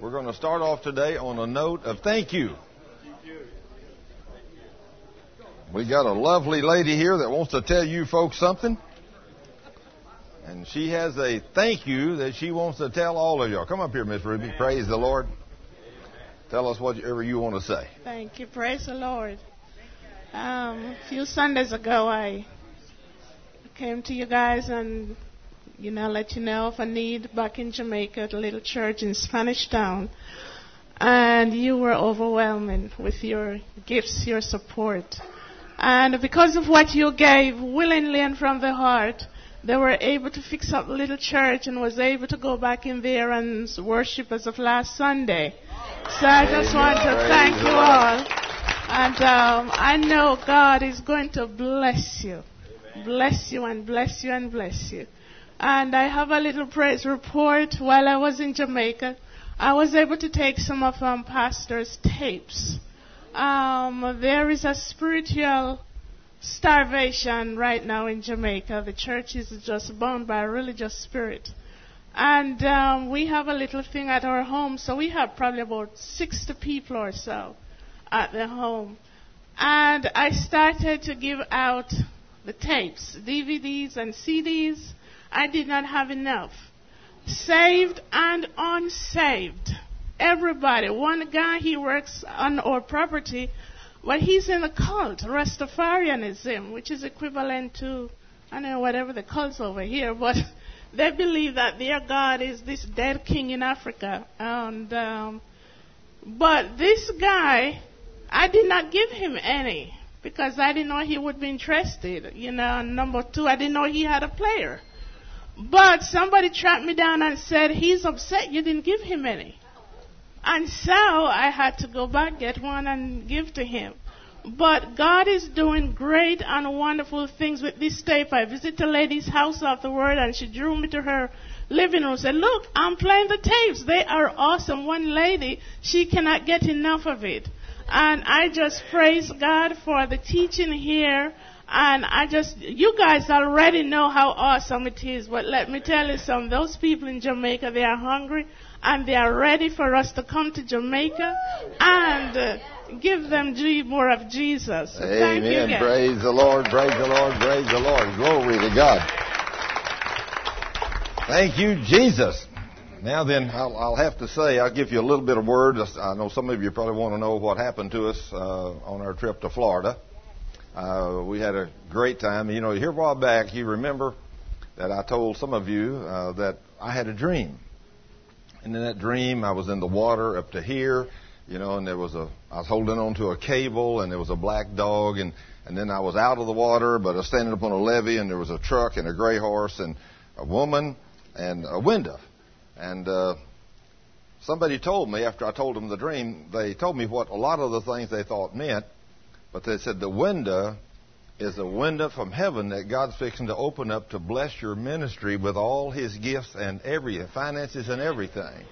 We're going to start off today on a note of thank you. We got a lovely lady here that wants to tell you folks something. And she has a thank you that she wants to tell all of y'all. Come up here, Miss Ruby. Praise the Lord. Tell us whatever you want to say. Thank you. Praise the Lord. A few Sundays ago, I came to you guys and, let you know of a need back in Jamaica at a little church in Spanish Town. And you were overwhelming with your gifts, your support. And because of what you gave willingly and from the heart, they were able to fix up a little church and was able to go back in there and worship as of last Sunday. So I just want to thank you all. And I know God is going to bless you. Bless you and bless you and bless you. And I have a little praise report. While I was in Jamaica, I was able to take some of pastor's tapes. There is a spiritual starvation right now in Jamaica. The church is just bound by a religious spirit. And we have a little thing at our home, so we have probably about 60 people or so at the home. And I started to give out the tapes, DVDs and CDs. I did not have enough. Saved and unsaved. Everybody. One guy, he works on our property, but he's in a cult, Rastafarianism, which is equivalent to, I don't know, whatever the cult's over here, but they believe that their God is this dead king in Africa. And but this guy, I did not give him any because I didn't know he would be interested. And number two, I didn't know he had a player. But somebody tracked me down and said, he's upset you didn't give him any. And so I had to go back, get one, and give to him. But God is doing great and wonderful things with this tape. I visited a lady's house afterward, and she drew me to her living room and said, look, I'm playing the tapes. They are awesome. One lady, she cannot get enough of it. And I just praise God for the teaching here. And you guys already know how awesome it is. But let me tell you something. Those people in Jamaica, they are hungry. And they are ready for us to come to Jamaica and give them more of Jesus. So amen. Thank you again. Praise the Lord, praise the Lord, praise the Lord. Glory to God. Thank you, Jesus. Now then, I'll have to say, I'll give you a little bit of word. I know some of you probably want to know what happened to us on our trip to Florida. We had a great time. Here a while back, you remember that I told some of you that I had a dream. And in that dream, I was in the water up to here, and I was holding on to a cable, and there was a black dog, and then I was out of the water, but I was standing up on a levee, and there was a truck and a gray horse and a woman and a window. And somebody told me, after I told them the dream, they told me what a lot of the things they thought meant, but they said the window is a window from heaven that God's fixing to open up to bless your ministry with all His gifts and finances and everything.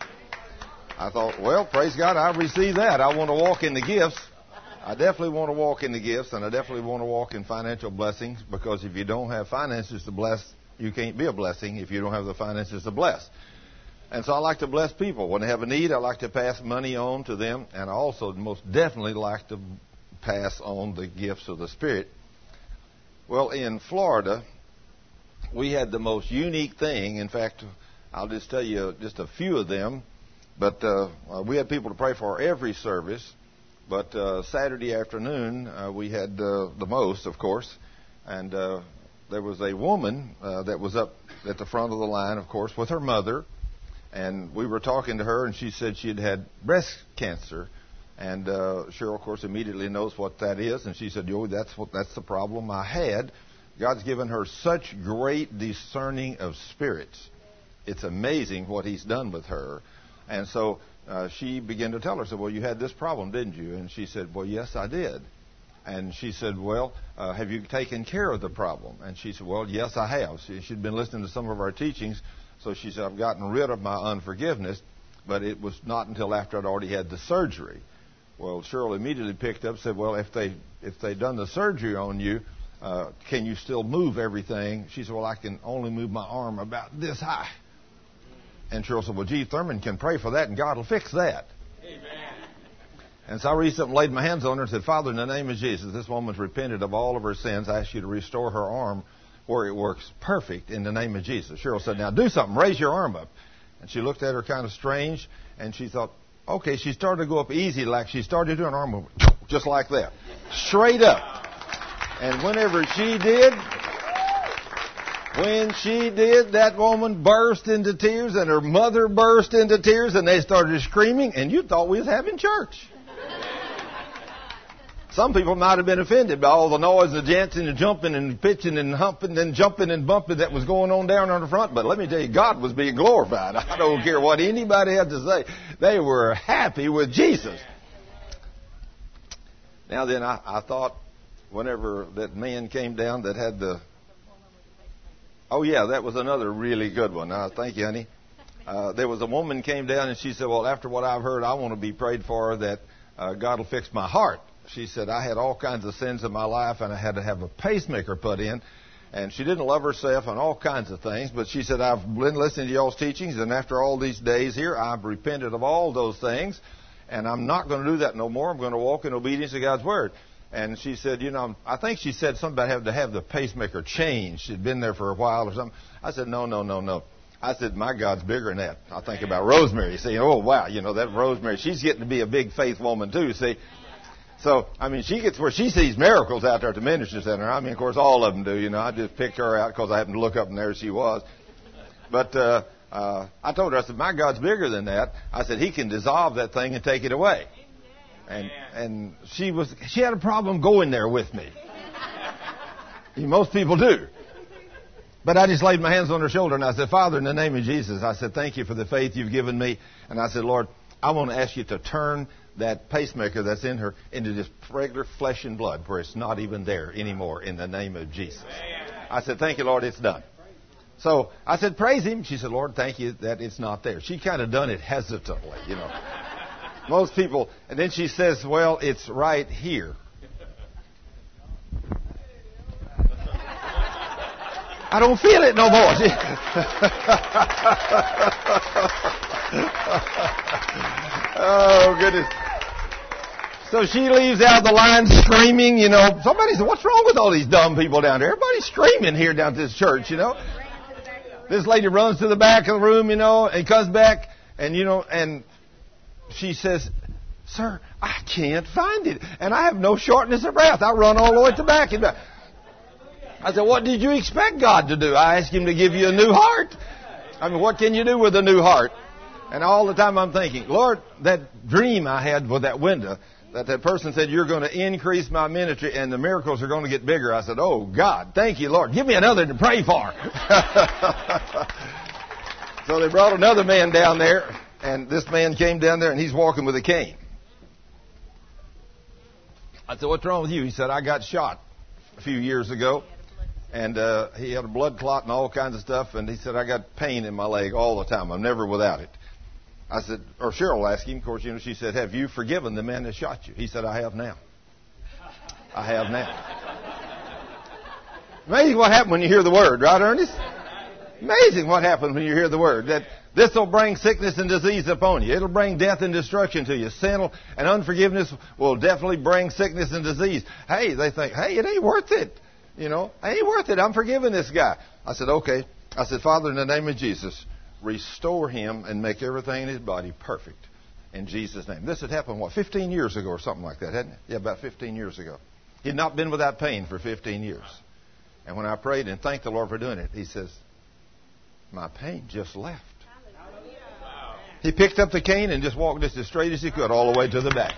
I thought, well, praise God, I received that. I want to walk in the gifts. I definitely want to walk in the gifts, and I definitely want to walk in financial blessings, because if you don't have finances to bless, you can't be a blessing if you don't have the finances to bless. And so I like to bless people. When they have a need, I like to pass money on to them, and I also most definitely like to pass on the gifts of the Spirit. Well, in Florida, we had the most unique thing. In fact, I'll just tell you just a few of them. But we had people to pray for every service. But Saturday afternoon, we had the most, of course. And there was a woman that was up at the front of the line, of course, with her mother. And we were talking to her, and she said she had had breast cancer. And Cheryl, of course, immediately knows what that is. And she said, that's the problem I had. God's given her such great discerning of spirits. It's amazing what He's done with her. And so she began to tell her, said, well, you had this problem, didn't you? And she said, well, yes, I did. And she said, well, have you taken care of the problem? And she said, well, yes, I have. She'd been listening to some of our teachings. So she said, I've gotten rid of my unforgiveness. But it was not until after I'd already had the surgery. Well, Cheryl immediately picked up and said, well, if they done the surgery on you, can you still move everything? She said, well, I can only move my arm about this high. And Cheryl said, well, gee, Thurman can pray for that and God will fix that. Amen. And so I reached up and laid my hands on her and said, Father, in the name of Jesus, this woman's repented of all of her sins. I ask you to restore her arm where it works perfect in the name of Jesus. Cheryl said, now do something. Raise your arm up. And she looked at her kind of strange, and she thought, okay, she started to go up easy, like she started doing an arm movement, just like that, straight up. And whenever she did, that woman burst into tears, and her mother burst into tears, and they started screaming, and you thought we was having church. Some people might have been offended by all the noise and dancing and jumping and pitching and humping and jumping and bumping that was going on down on the front. But let me tell you, God was being glorified. I don't care what anybody had to say. They were happy with Jesus. Now then, I thought whenever that man came down that had the... Oh, yeah, that was another really good one. Thank you, honey. There was a woman came down and she said, well, after what I've heard, I want to be prayed for that God will fix my heart. She said, I had all kinds of sins in my life, and I had to have a pacemaker put in. And she didn't love herself and all kinds of things. But she said, I've been listening to y'all's teachings, and after all these days here, I've repented of all those things. And I'm not going to do that no more. I'm going to walk in obedience to God's Word. And she said, you know, I think she said something about having to have the pacemaker changed. She'd been there for a while or something. I said, no. I said, my God's bigger than that. I think about Rosemary. See, oh, wow, you know, that Rosemary, she's getting to be a big faith woman, too, see. So, I mean, she gets where she sees miracles out there at the ministry center. I mean, of course, all of them do, you know. I just picked her out because I happened to look up and there she was. But I told her, I said, my God's bigger than that. I said, He can dissolve that thing and take it away. And she had a problem going there with me. Most people do. But I just laid my hands on her shoulder and I said, Father, in the name of Jesus, I said, thank you for the faith you've given me. And I said, Lord, I want to ask you to turn that pacemaker that's in her into just regular flesh and blood where it's not even there anymore in the name of Jesus. I said, thank you, Lord, it's done. So I said, praise Him. She said, Lord, thank you that it's not there. She kind of done it hesitantly, you know. Most people, and then she says, well, it's right here. I don't feel it no more. Oh, goodness. So she leaves out the line screaming, you know. Somebody said, what's wrong with all these dumb people down there? Everybody's screaming here down at this church, you know. This lady runs to the back of the room, you know, and comes back, and, you know, and she says, sir, I can't find it. And I have no shortness of breath. I run all the way to the back and back. I said, what did you expect God to do? I asked Him to give you a new heart. I mean, what can you do with a new heart? And all the time I'm thinking, Lord, that dream I had with that window, that person said, you're going to increase my ministry and the miracles are going to get bigger. I said, oh, God, thank you, Lord. Give me another to pray for. So they brought another man down there, and this man came down there, and he's walking with a cane. I said, what's wrong with you? He said, I got shot a few years ago, and he had a blood clot and all kinds of stuff, and he said, I got pain in my leg all the time. I'm never without it. I said, or Cheryl asked him, of course, you know, she said, have you forgiven the man that shot you? He said, I have now. I have now. Amazing what happens when you hear the word, right, Ernest? Amazing what happens when you hear the word. That this will bring sickness and disease upon you. It'll bring death and destruction to you. Sin and unforgiveness will definitely bring sickness and disease. Hey, they think, hey, it ain't worth it. You know, it ain't worth it. I'm forgiving this guy. I said, okay. I said, Father, in the name of Jesus, restore him and make everything in his body perfect. In Jesus' name. This had happened, 15 years ago or something like that, hadn't it? Yeah, about 15 years ago. He had not been without pain for 15 years. And when I prayed and thanked the Lord for doing it, he says, my pain just left. He picked up the cane and just walked just as straight as he could all the way to the back.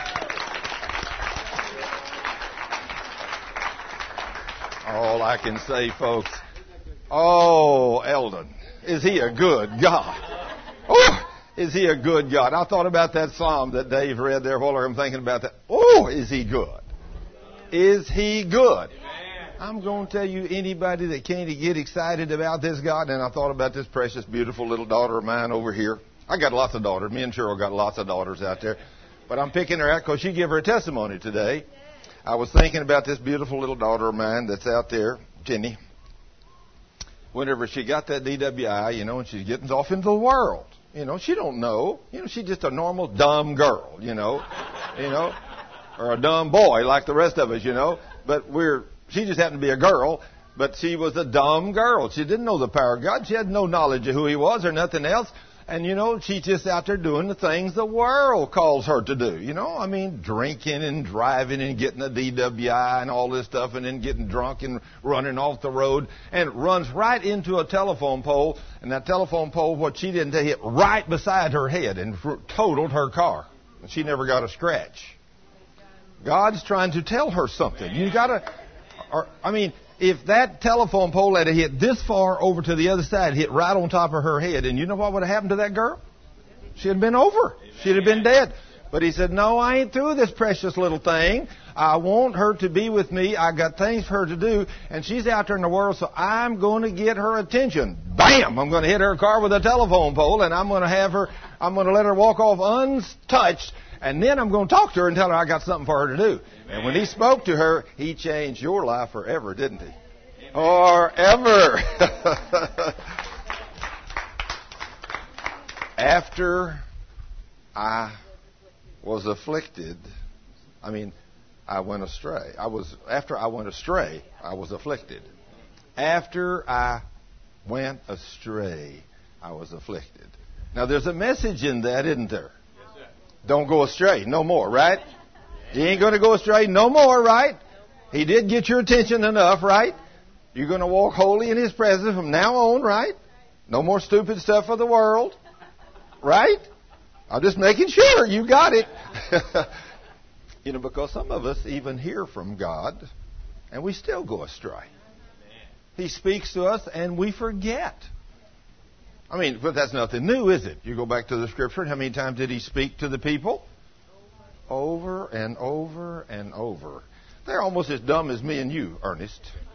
All I can say, folks, oh, Eldon, is He a good God? Oh, is He a good God? I thought about that psalm that Dave read there while I'm thinking about that. Oh, is He good? Is He good? I'm going to tell you, anybody that can't get excited about this God, and I thought about this precious, beautiful little daughter of mine over here. I got lots of daughters. Me and Cheryl got lots of daughters out there. But I'm picking her out because she gave her a testimony today. I was thinking about this beautiful little daughter of mine that's out there, Jenny. whenever she got that DWI, and she's getting off into the world. She don't know. She's just a normal dumb girl, or a dumb boy like the rest of us, But she just happened to be a girl, but she was a dumb girl. She didn't know the power of God. She had no knowledge of who He was or nothing else. And, she's just out there doing the things the world calls her to do. Drinking and driving and getting a DWI and all this stuff, and then getting drunk and running off the road, and runs right into a telephone pole. And that telephone pole, what she didn't hit right beside her head and totaled her car. And she never got a scratch. God's trying to tell her something. If that telephone pole had hit this far over to the other side, hit right on top of her head, and you know what would have happened to that girl? She'd have been over. She'd have been dead. But He said, no, I ain't through this precious little thing. I want her to be with me. I got things for her to do. And she's out there in the world, so I'm going to get her attention. Bam! I'm going to hit her car with a telephone pole, and I'm going to let her walk off untouched. And then I'm going to talk to her and tell her I got something for her to do. And when He spoke to her, He changed your life forever, didn't He? Forever. After I was afflicted, I went astray. After I went astray, I was afflicted. After I went astray, I was afflicted. Now, there's a message in that, isn't there? Don't go astray no more, right? You ain't going to go astray no more, right? He did get your attention enough, right? You're going to walk holy in His presence from now on, right? No more stupid stuff of the world, right? I'm just making sure you got it. Because some of us even hear from God and we still go astray. He speaks to us and we forget. But that's nothing new, is it? You go back to the Scripture, and how many times did He speak to the people? Over and over and over. They're almost as dumb as me and you, Ernest.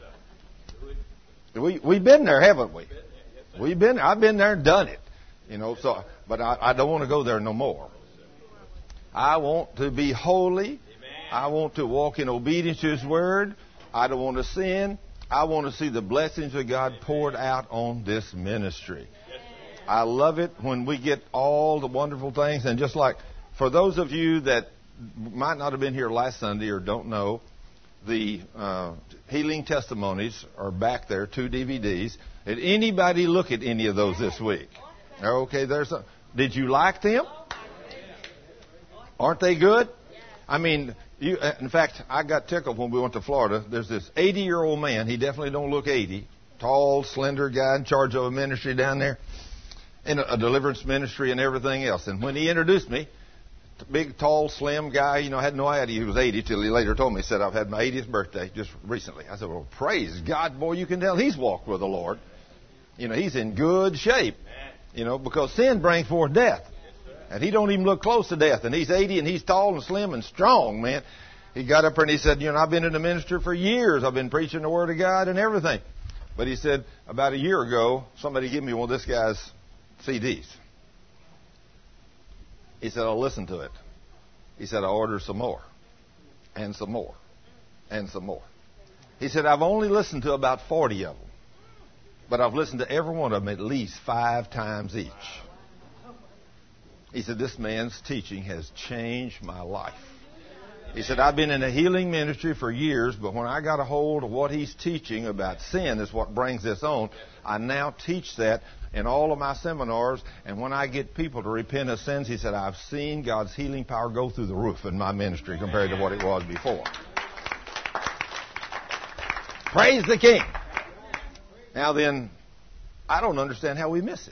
We've been there, haven't we? We've been there. I've been there and done it. But I don't want to go there no more. I want to be holy. I want to walk in obedience to His Word. I don't want to sin. I want to see the blessings of God poured out on this ministry. I love it when we get all the wonderful things. And just like for those of you that might not have been here last Sunday or don't know, the healing testimonies are back there, 2 DVDs. Did anybody look at any of those this week? Okay, did you like them? Aren't they good? In fact, I got tickled when we went to Florida. There's this 80-year-old man. He definitely don't look 80. Tall, slender guy in charge of a ministry down there. In a deliverance ministry and everything else. And when he introduced me, big, tall, slim guy, I had no idea he was 80 till he later told me. He said, I've had my 80th birthday just recently. I said, well, praise God, boy, you can tell he's walked with the Lord. He's in good shape, because sin brings forth death. And he don't even look close to death. And he's 80 and he's tall and slim and strong, man. He got up there and he said, I've been in the ministry for years. I've been preaching the Word of God and everything. But he said, about a year ago, somebody gave me one of this guy's CDs. He said, I'll listen to it. He said, I'll order some more. And some more. And some more. He said, I've only listened to about 40 of them. But I've listened to every one of them at least 5 times each. He said, this man's teaching has changed my life. He said, I've been in a healing ministry for years, but when I got a hold of what he's teaching about sin is what brings this on, I now teach that in all of my seminars, and when I get people to repent of sins, he said, I've seen God's healing power go through the roof in my ministry compared to what it was before. Praise the King. Now then, I don't understand how we miss it.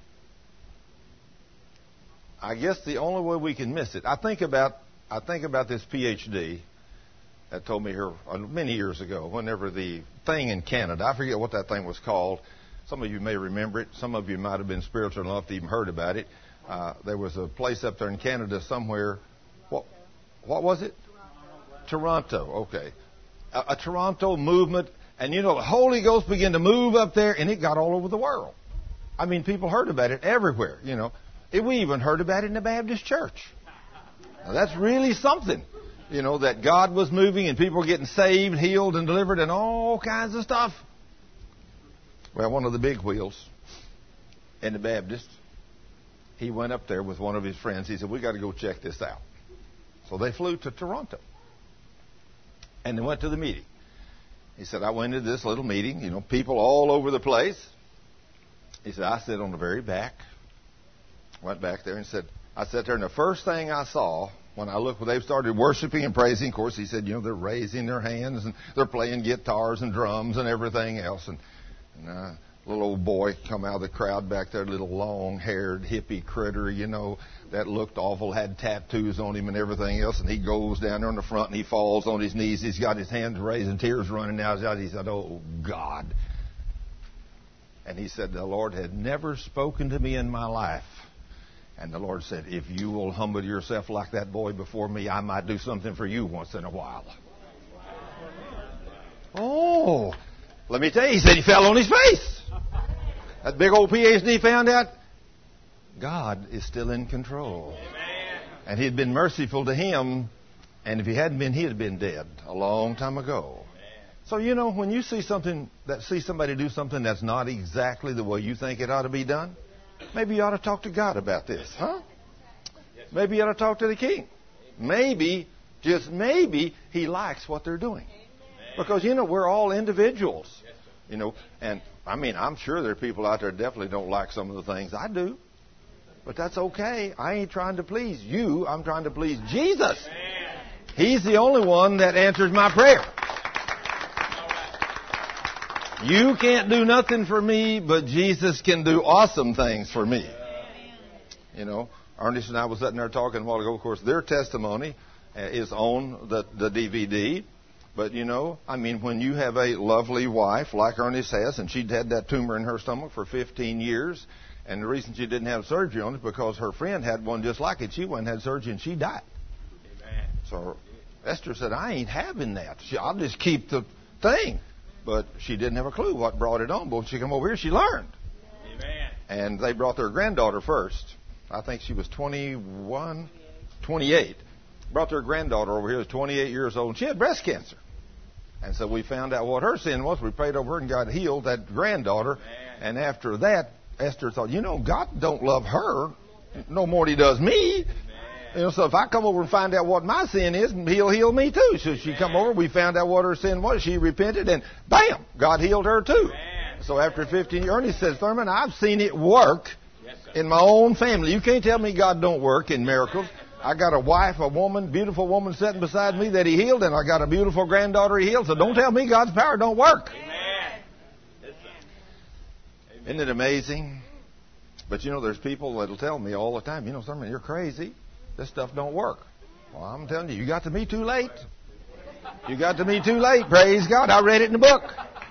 I guess the only way we can miss it, I think about this PhD that told me here many years ago, whenever the thing in Canada, I forget what that thing was called. Some of you may remember it. Some of you might have been spiritual enough to even heard about it. There was a place up there in Canada somewhere. What was it? Toronto. Okay. A Toronto movement. And the Holy Ghost began to move up there, and it got all over the world. I mean, people heard about it everywhere, We even heard about it in the Baptist church. Now, that's really something, that God was moving and people were getting saved, healed, and delivered and all kinds of stuff. Well, one of the big wheels in the Baptist, he went up there with one of his friends. He said, we got to go check this out. So they flew to Toronto. And they went to the meeting. He said, I went to this little meeting, people all over the place. He said, I sit on the very back. Went back there and said, I sat there, and the first thing I saw when I looked, when they started worshiping and praising, of course, he said, they're raising their hands and they're playing guitars and drums and everything else. And a little old boy come out of the crowd back there, little long-haired hippie critter, that looked awful, had tattoos on him and everything else. And he goes down there in the front and he falls on his knees. He's got his hands raised and tears running down his eyes. He said, oh, God. And he said, the Lord had never spoken to me in my life. And the Lord said, if you will humble yourself like that boy before me, I might do something for you once in a while. Oh, let me tell you, he said he fell on his face. That big old PhD found out God is still in control. And he had been merciful to him, and if he hadn't been, he'd have been dead a long time ago. So, when you see somebody do something that's not exactly the way you think it ought to be done, maybe you ought to talk to God about this, huh? Maybe you ought to talk to the king. Maybe, just maybe, he likes what they're doing. Because, we're all individuals. And, I'm sure there are people out there that definitely don't like some of the things I do. But that's okay. I ain't trying to please you. I'm trying to please Jesus. He's the only one that answers my prayer. You can't do nothing for me, but Jesus can do awesome things for me. Ernest and I was sitting there talking a while ago. Of course, their testimony is on the DVD. But, when you have a lovely wife like Ernest has, and she'd had that tumor in her stomach for 15 years, and the reason she didn't have surgery on it is because her friend had one just like it. She went and had surgery, and she died. Amen. So Esther said, I ain't having that. I'll just keep the thing. But she didn't have a clue what brought it on. But when she came over here, she learned. Amen. And they brought their granddaughter first. I think she was 28. Brought their granddaughter over here, was 28 years old, and she had breast cancer. And so we found out what her sin was. We prayed over her and God healed that granddaughter. Amen. And after that, Esther thought, God don't love her no more than he does me. So if I come over and find out what my sin is, he'll heal me too. So she come over, we found out what her sin was. She repented, and bam, God healed her too. Amen. So after 15 years, Ernest says, Thurman, I've seen it work in my own family. You can't tell me God don't work in miracles. I got a wife, a woman, beautiful woman sitting beside me that he healed, and I got a beautiful granddaughter he healed. So don't tell me God's power don't work. Amen. Isn't it amazing? But there's people that'll tell me all the time, Thurman, you're crazy. This stuff don't work. Well, I'm telling you, you got to me too late. You got to me too late. Praise God. I read it in the book.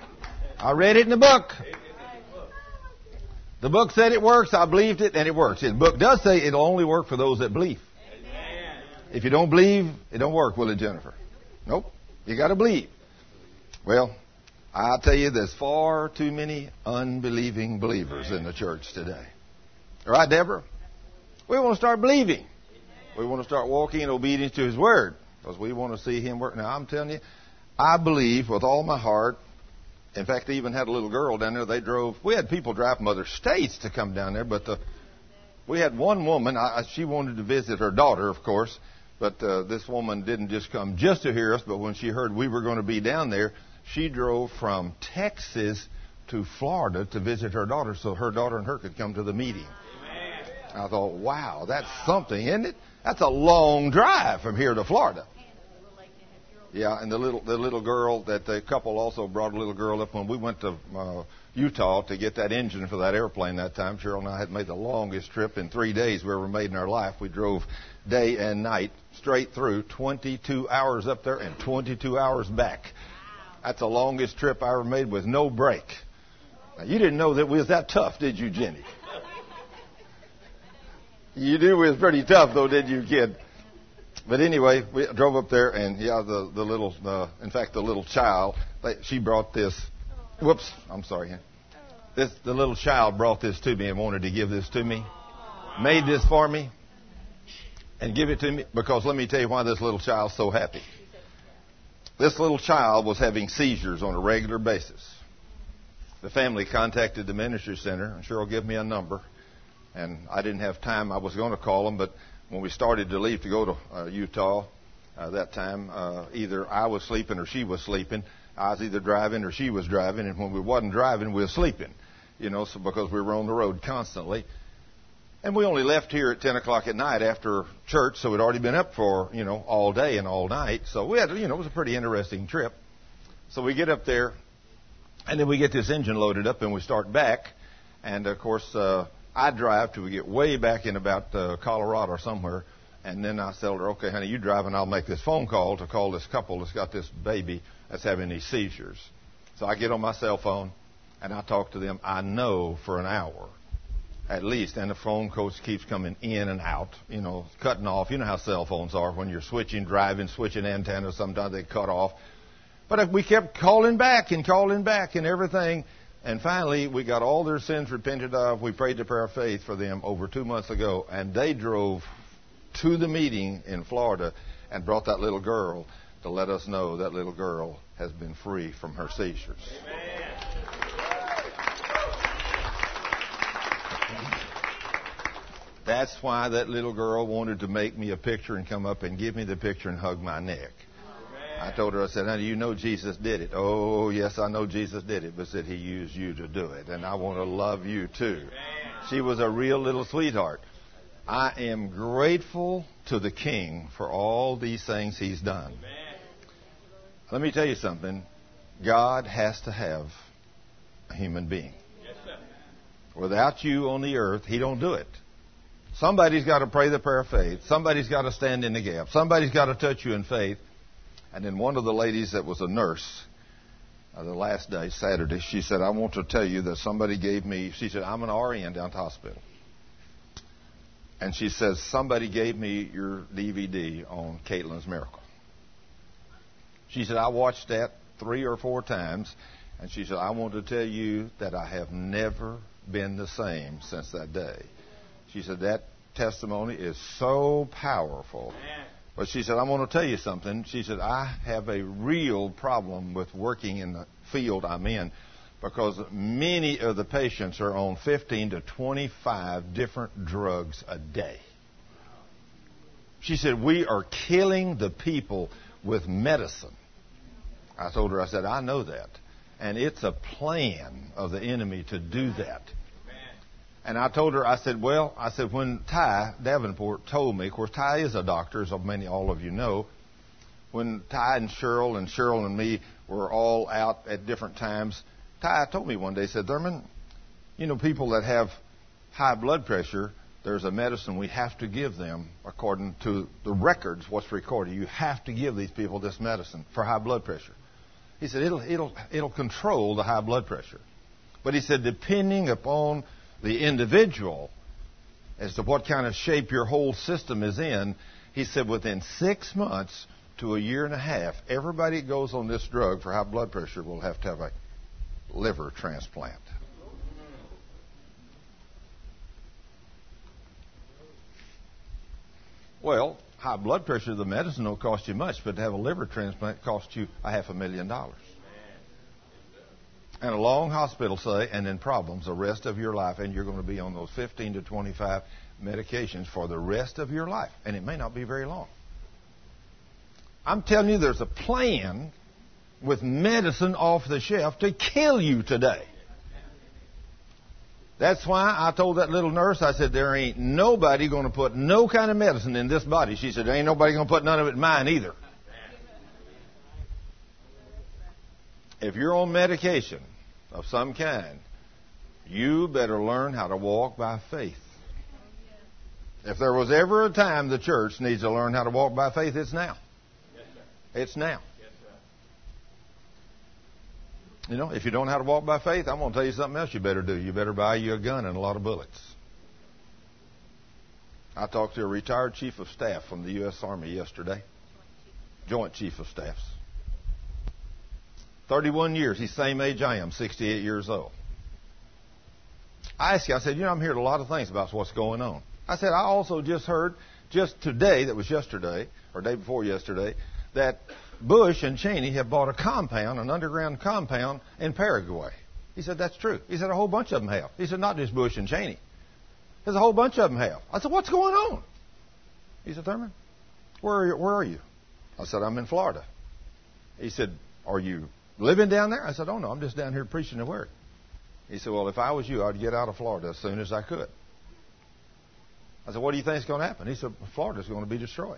The book said it works. I believed it, and it works. The book does say it'll only work for those that believe. If you don't believe, it don't work, will it, Jennifer? Nope. You got to believe. Well, I'll tell you, there's far too many unbelieving believers in the church today. All right, Deborah? We want to start believing. We want to start walking in obedience to His Word because we want to see Him work. Now, I'm telling you, I believe with all my heart. In fact, they even had a little girl down there. We had people drive from other states to come down there, but we had one woman. She wanted to visit her daughter, of course, but this woman didn't just come just to hear us, but when she heard we were going to be down there, she drove from Texas to Florida to visit her daughter so her daughter and her could come to the meeting. I thought, wow, that's something, isn't it? That's a long drive from here to Florida. Yeah, and the little girl, that the couple also brought a little girl up when we went to Utah to get that engine for that airplane that time. Cheryl and I had made the longest trip in 3 days we ever made in our life. We drove day and night straight through, 22 hours up there and 22 hours back. That's the longest trip I ever made with no break. Now, you didn't know that we was that tough, did you, Jenny? You knew it was pretty tough, though, didn't you, kid? But anyway, we drove up there, and the little child, she brought this. Whoops, I'm sorry. The little child brought this to me and wanted to give this to me. Made this for me and give it to me because let me tell you why this little child's so happy. This little child was having seizures on a regular basis. the family contacted the ministry center, and Cheryl gave me a number. And I didn't have time. I was going to call them, but when we started to leave to go to Utah that time, either I was sleeping or she was sleeping. I was either driving or she was driving, and when we wasn't driving, we were sleeping, so because we were on the road constantly. And we only left here at 10 o'clock at night after church, so we'd already been up for, all day and all night. So we had, it was a pretty interesting trip. So we get up there, and then we get this engine loaded up, and we start back. And, of course, I drive till we get way back in about Colorado or somewhere. And then I tell her, okay, honey, you drive, and I'll make this phone call to call this couple that's got this baby that's having these seizures. So I get on my cell phone, and I talk to them, I know, for an hour at least. And the phone coach keeps coming in and out, cutting off. You know how cell phones are when you're driving, switching antennas. Sometimes they cut off. But we kept calling back and everything. And finally, we got all their sins repented of. We prayed the prayer of faith for them over 2 months ago. And they drove to the meeting in Florida and brought that little girl to let us know that little girl has been free from her seizures. Amen. That's why that little girl wanted to make me a picture and come up and give me the picture and hug my neck. I told her, I said, honey, you know Jesus did it. Oh, yes, I know Jesus did it, but said he used you to do it. And I want to love you, too. She was a real little sweetheart. I am grateful to the King for all these things he's done. Let me tell you something. God has to have a human being. Without you on the earth, he don't do it. Somebody's got to pray the prayer of faith. Somebody's got to stand in the gap. Somebody's got to touch you in faith. And then one of the ladies that was a nurse, the last day, Saturday, she said, I want to tell you that somebody gave me, she said, I'm an RN down at the hospital. And she says, somebody gave me your DVD on Caitlin's Miracle. She said, I watched that 3 or 4 times. And she said, I want to tell you that I have never been the same since that day. She said, that testimony is so powerful. But she said, I want to tell you something. She said, I have a real problem with working in the field I'm in because many of the patients are on 15 to 25 different drugs a day. She said, we are killing the people with medicine. I told her, I said, I know that. And it's a plan of the enemy to do that. And I told her, I said, when Ty Davenport told me, of course, Ty is a doctor, as all of you know. When Ty and Cheryl and me were all out at different times, Ty told me one day, said, Thurman, people that have high blood pressure, there's a medicine we have to give them according to the records, what's recorded. You have to give these people this medicine for high blood pressure. He said, it'll control the high blood pressure. But he said, depending upon the individual as to what kind of shape your whole system is in, he said within 6 months to a year and a half, everybody that goes on this drug for high blood pressure will have to have a liver transplant. Well, high blood pressure, the medicine don't cost you much, but to have a liver transplant costs you $500,000. And a long hospital stay, and then problems the rest of your life, and you're going to be on those 15 to 25 medications for the rest of your life, and it may not be very long. I'm telling you, there's a plan with medicine off the shelf to kill you today. That's why I told that little nurse, I said, there ain't nobody going to put no kind of medicine in this body. She said, there ain't nobody going to put none of it in mine either. If you're on medication of some kind, you better learn how to walk by faith. If there was ever a time the church needs to learn how to walk by faith, it's now. Yes, sir. It's now. Yes, sir. If you don't know how to walk by faith, I'm going to tell you something else you better do. You better buy you a gun and a lot of bullets. I talked to a retired chief of staff from the U.S. Army yesterday. Joint Chief of Staffs. 31 years. He's the same age I am, 68 years old. I asked him, I said, I'm hearing a lot of things about what's going on. I said, I also just heard just today, that was yesterday, or day before yesterday, that Bush and Cheney have bought a compound, an underground compound in Paraguay. He said, that's true. He said, a whole bunch of them have. He said, not just Bush and Cheney. There's a whole bunch of them have. I said, what's going on? He said, Thurman, where are you? I said, I'm in Florida. He said, are you living down there? I said, oh, no, I'm just down here preaching the word. He said, well, if I was you, I'd get out of Florida as soon as I could. I said, what do you think is going to happen? He said, Florida's going to be destroyed.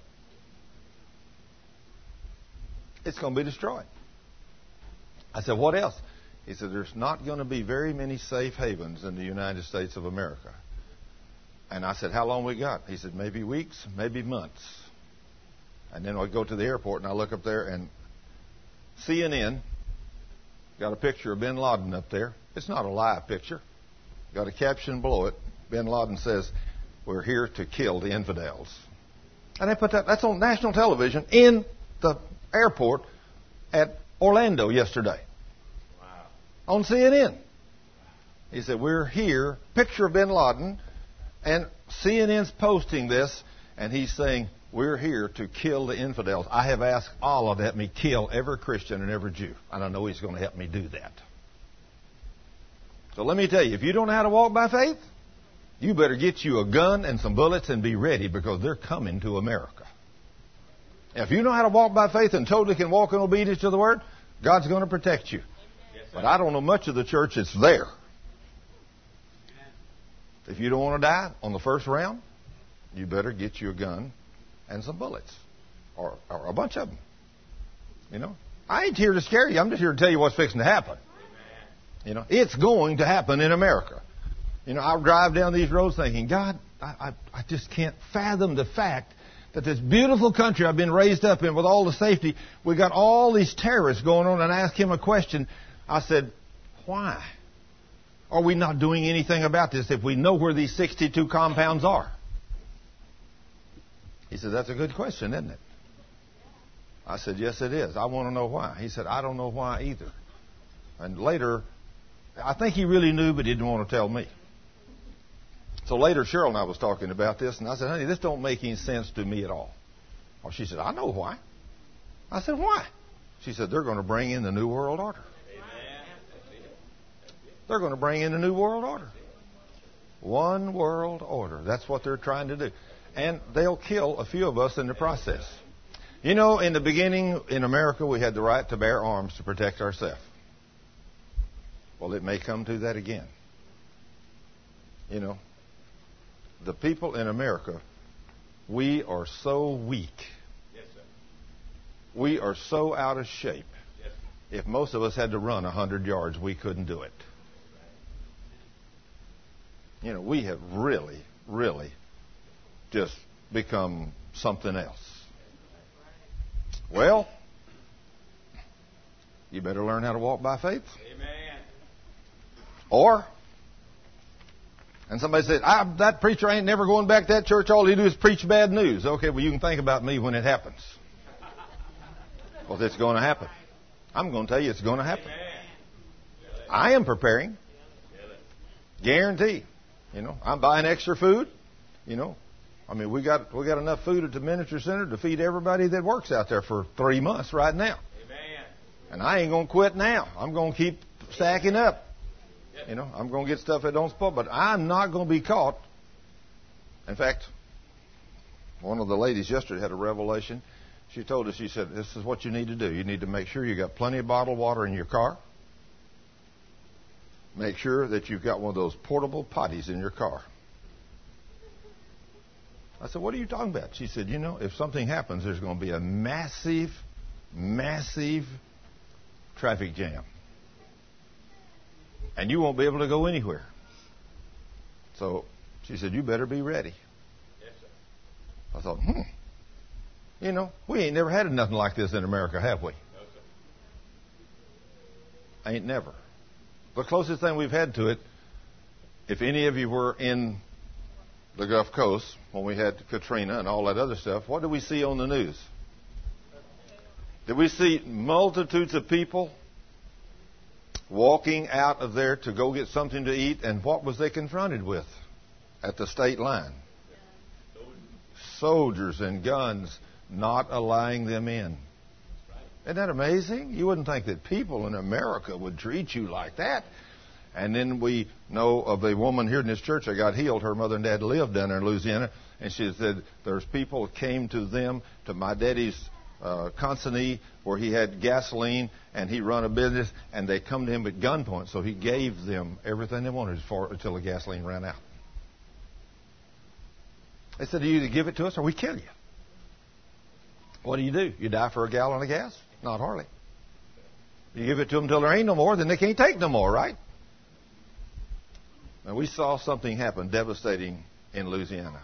It's going to be destroyed. I said, what else? He said, there's not going to be very many safe havens in the United States of America. And I said, how long we got? He said, maybe weeks, maybe months. And then I go to the airport and I look up there and CNN got a picture of bin Laden up there. It's not a live picture. Got a caption below it. Bin Laden says, we're here to kill the infidels. And they put that's on national television in the airport at Orlando yesterday. Wow. On CNN. He said, we're here, picture of bin Laden, and CNN's posting this, and he's saying, we're here to kill the infidels. I have asked Allah to help me kill every Christian and every Jew. And I know He's going to help me do that. So let me tell you, if you don't know how to walk by faith, you better get you a gun and some bullets and be ready, because they're coming to America. If you know how to walk by faith and totally can walk in obedience to the Word, God's going to protect you. Yes, but I don't know much of the church that's there. If you don't want to die on the first round, you better get you a gun and some bullets, or a bunch of them. You know, I ain't here to scare you. I'm just here to tell you what's fixing to happen. You know, it's going to happen in America. You know, I drive down these roads thinking, God, I just can't fathom the fact that this beautiful country I've been raised up in with all the safety, we got all these terrorists going on. And I asked him a question. I said, why are we not doing anything about this if we know where these 62 compounds are? He said, that's a good question, isn't it? I said, yes, it is. I want to know why. He said, I don't know why either. And later, I think he really knew, but he didn't want to tell me. So later, Cheryl and I was talking about this, and I said, honey, this don't make any sense to me at all. Well, she said, I know why. I said, why? She said, they're going to bring in the New World Order. They're going to bring in the New World Order. One world order. That's what they're trying to do. And they'll kill a few of us in the process. You know, in the beginning, in America, we had the right to bear arms to protect ourselves. Well, it may come to that again. You know, the people in America, we are so weak. Yes, sir. We are so out of shape. Yes. If most of us had to run 100 yards, we couldn't do it. You know, we have really, really just become something else. Well, you better learn how to walk by faith. Amen. Or, and somebody said, that preacher ain't never going back to that church. All he do is preach bad news. Okay, well, you can think about me when it happens. Well, it's going to happen. I'm going to tell you it's going to happen. I am preparing. Guarantee. You know, I'm buying extra food. You know, I mean, we got enough food at the ministry center to feed everybody that works out there for 3 months right now. Amen. And I ain't going to quit now. I'm going to keep stacking up. Yep. You know, I'm going to get stuff that don't spoil, but I'm not going to be caught. In fact, one of the ladies yesterday had a revelation. She told us, she said, this is what you need to do. You need to make sure you got plenty of bottled water in your car. Make sure that you've got one of those portable potties in your car. I said, what are you talking about? She said, you know, if something happens, there's going to be a massive, massive traffic jam. And you won't be able to go anywhere. So she said, you better be ready. Yes, sir. I thought, you know, we ain't never had nothing like this in America, have we? No, sir. Ain't never. The closest thing we've had to it, if any of you were in the Gulf Coast when we had Katrina and all that other stuff, what did we see on the news? Did we see multitudes of people walking out of there to go get something to eat? And what was they confronted with at the state line? Soldiers and guns not allowing them in. Isn't that amazing? You wouldn't think that people in America would treat you like that. And then we know of a woman here in this church that got healed. Her mother and dad lived down there in Louisiana. And she said there's people that came to them, to my daddy's consignee, where he had gasoline and he run a business, and they come to him at gunpoint. So he gave them everything they wanted until the gasoline ran out. They said, you either give it to us or we kill you. What do? You die for a gallon of gas? Not hardly. You give it to them until there ain't no more, then they can't take no more, right? Now, we saw something happen devastating in Louisiana.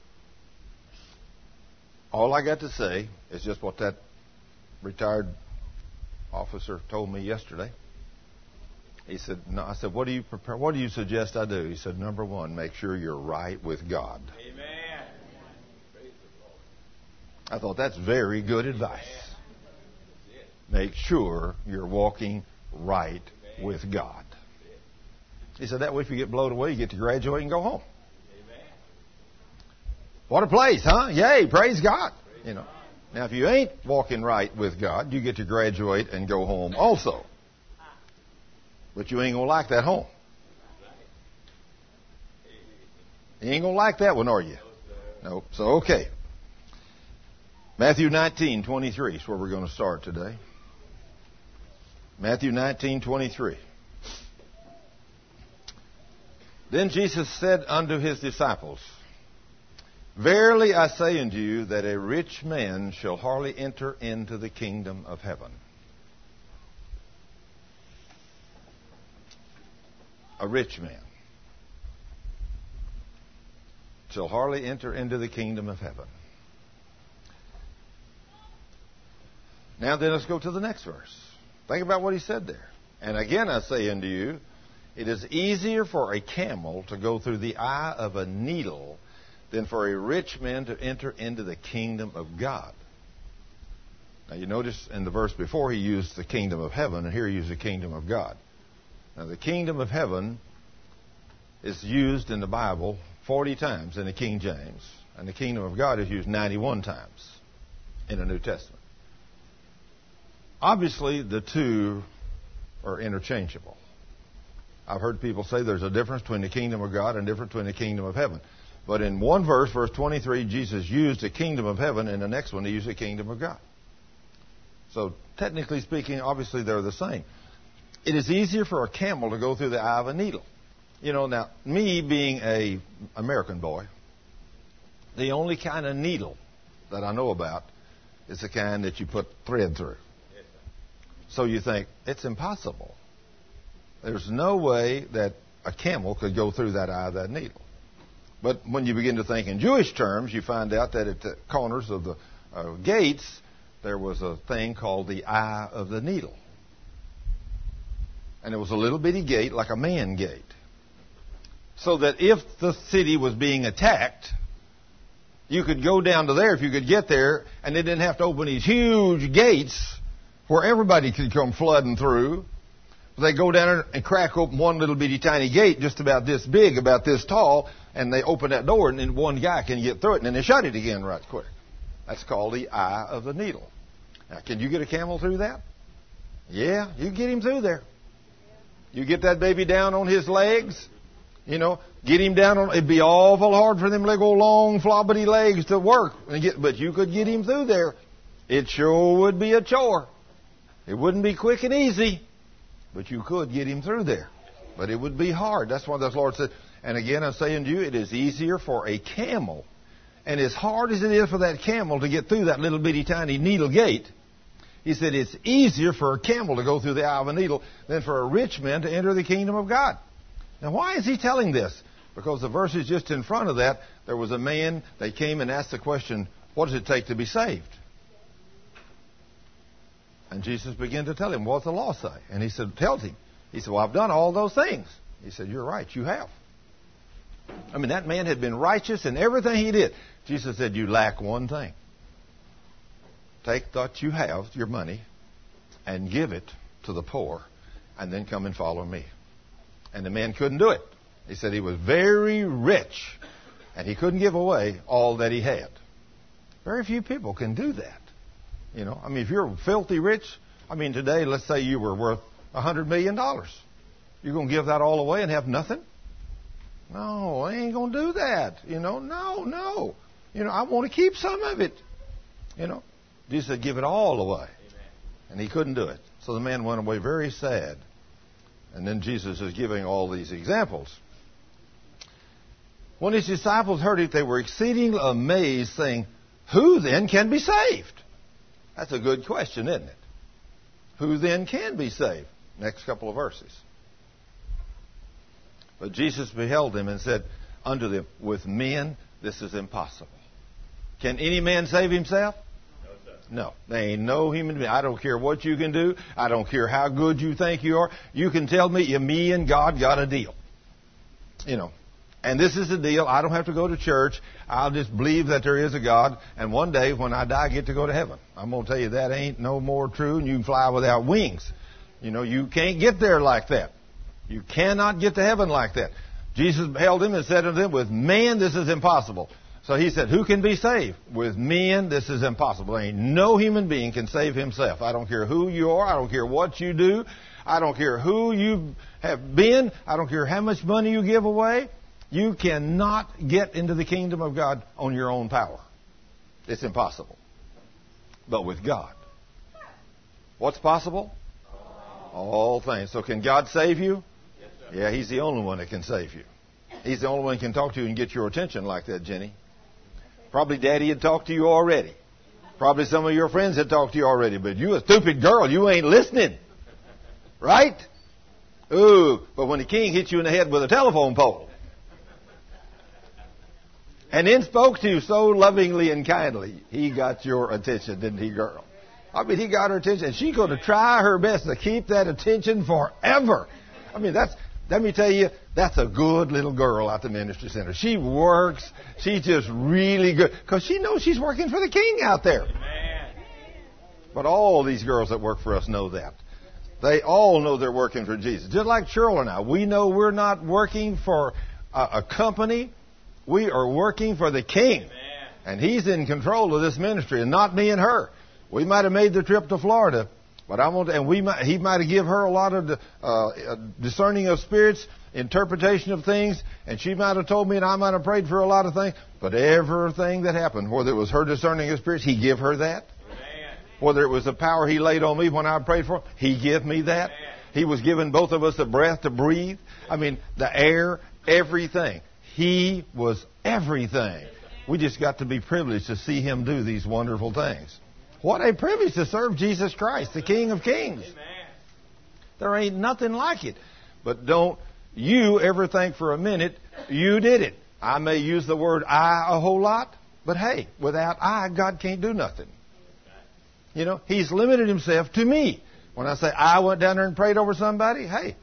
All I got to say is just what that retired officer told me yesterday. He said, no, I said, what do you suggest I do? He said, number one, make sure you're right with God. Amen. I thought that's very good advice. Make sure you're walking right with God. He said that way if you get blown away, you get to graduate and go home. What a place, huh? Yay, praise God. You know. Now, if you ain't walking right with God, you get to graduate and go home also. But you ain't going to like that home. You ain't going to like that one, are you? Nope. So, okay. Matthew 19:23 is where we're going to start today. Matthew 19:23. Then Jesus said unto his disciples, Verily I say unto you that a rich man shall hardly enter into the kingdom of heaven. A rich man shall hardly enter into the kingdom of heaven. Now then, let's go to the next verse. Think about what he said there. And again I say unto you, it is easier for a camel to go through the eye of a needle than for a rich man to enter into the kingdom of God. Now you notice in the verse before he used the kingdom of heaven, and here he used the kingdom of God. Now the kingdom of heaven is used in the Bible 40 times in the King James, and the kingdom of God is used 91 times in the New Testament. Obviously, the two are interchangeable. I've heard people say there's a difference between the kingdom of God and a difference between the kingdom of heaven. But in one verse, verse 23, Jesus used the kingdom of heaven, and the next one he used the kingdom of God. So technically speaking, obviously they're the same. It is easier for a camel to go through the eye of a needle. You know, now, me being an American boy, the only kind of needle that I know about is the kind that you put thread through. So you think, it's impossible. There's no way that a camel could go through that eye of that needle. But when you begin to think in Jewish terms, you find out that at the corners of the gates, there was a thing called the eye of the needle. And it was a little bitty gate, like a man gate. So that if the city was being attacked, you could go down to there if you could get there, and they didn't have to open these huge gates where everybody could come flooding through. They go down there and crack open one little bitty tiny gate just about this big, about this tall, and they open that door, and then one guy can get through it, and then they shut it again right quick. That's called the eye of the needle. Now, can you get a camel through that? Yeah, you can get him through there. You get that baby down on his legs, you know, get him down on, it'd be awful hard for them little long flobbity legs to work, but you could get him through there. It sure would be a chore. It wouldn't be quick and easy, but you could get him through there. But it would be hard. That's why the Lord said, and again I'm saying to you, it is easier for a camel, and as hard as it is for that camel to get through that little bitty tiny needle gate, he said it's easier for a camel to go through the eye of a needle than for a rich man to enter the kingdom of God. Now why is he telling this? Because the verses just in front of that, there was a man, they came and asked the question, what does it take to be saved? And Jesus began to tell him, what does the law say? And he said, tells him. He said, well, I've done all those things. He said, you're right, you have. I mean, that man had been righteous in everything he did. Jesus said, you lack one thing. Take what you have, your money, and give it to the poor, and then come and follow me. And the man couldn't do it. He said he was very rich, and he couldn't give away all that he had. Very few people can do that. You know, I mean, if you're filthy rich, I mean, today, let's say you were worth $100 million. You're going to give that all away and have nothing? No, I ain't going to do that. No. I want to keep some of it. Jesus said, give it all away. Amen. And he couldn't do it. So the man went away very sad. And then Jesus is giving all these examples. When his disciples heard it, they were exceedingly amazed, saying, who then can be saved? That's a good question, isn't it? Who then can be saved? Next couple of verses. But Jesus beheld them and said unto them, with men this is impossible. Can any man save himself? No. There ain't no human being. I don't care what you can do. I don't care how good you think you are. You can tell me, me and God got a deal. And this is the deal. I don't have to go to church. I'll just believe that there is a God. And one day when I die, I get to go to heaven. I'm going to tell you that ain't no more true. And you can fly without wings. You can't get there like that. You cannot get to heaven like that. Jesus beheld him and said unto them, with man this is impossible. So he said, who can be saved? With men this is impossible. There ain't no human being can save himself. I don't care who you are. I don't care what you do. I don't care who you have been. I don't care how much money you give away. You cannot get into the kingdom of God on your own power. It's impossible. But with God, what's possible? All things. So can God save you? Yes, sir. Yeah, he's the only one that can save you. He's the only one who can talk to you and get your attention like that, Jenny. Probably Daddy had talked to you already. Probably some of your friends had talked to you already. But you a stupid girl. You ain't listening. Right? Ooh, but when the king hit you in the head with a telephone pole and then spoke to you so lovingly and kindly, he got your attention, didn't he, girl? I mean, he got her attention, and she's going to try her best to keep that attention forever. I mean, let me tell you, that's a good little girl at the ministry center. She works. She's just really good because she knows she's working for the king out there. Amen. But all these girls that work for us know that. They all know they're working for Jesus. Just like Cheryl and I. We know we're not working for a company. We are working for the king. Amen. And he's in control of this ministry and not me and her. We might have made the trip to Florida, but he might have given her a lot of discerning of spirits, interpretation of things, and she might have told me, and I might have prayed for a lot of things. But everything that happened, whether it was her discerning of spirits, he gave her that. Amen. Whether it was the power he laid on me when I prayed for him, he gave me that. Amen. He was giving both of us the breath to breathe. I mean, the air, everything. He was everything. We just got to be privileged to see him do these wonderful things. What a privilege to serve Jesus Christ, the King of Kings. Amen. There ain't nothing like it. But don't you ever think for a minute you did it. I may use the word I a whole lot, but hey, without I, God can't do nothing. He's limited himself to me. When I say I went down there and prayed over somebody, hey,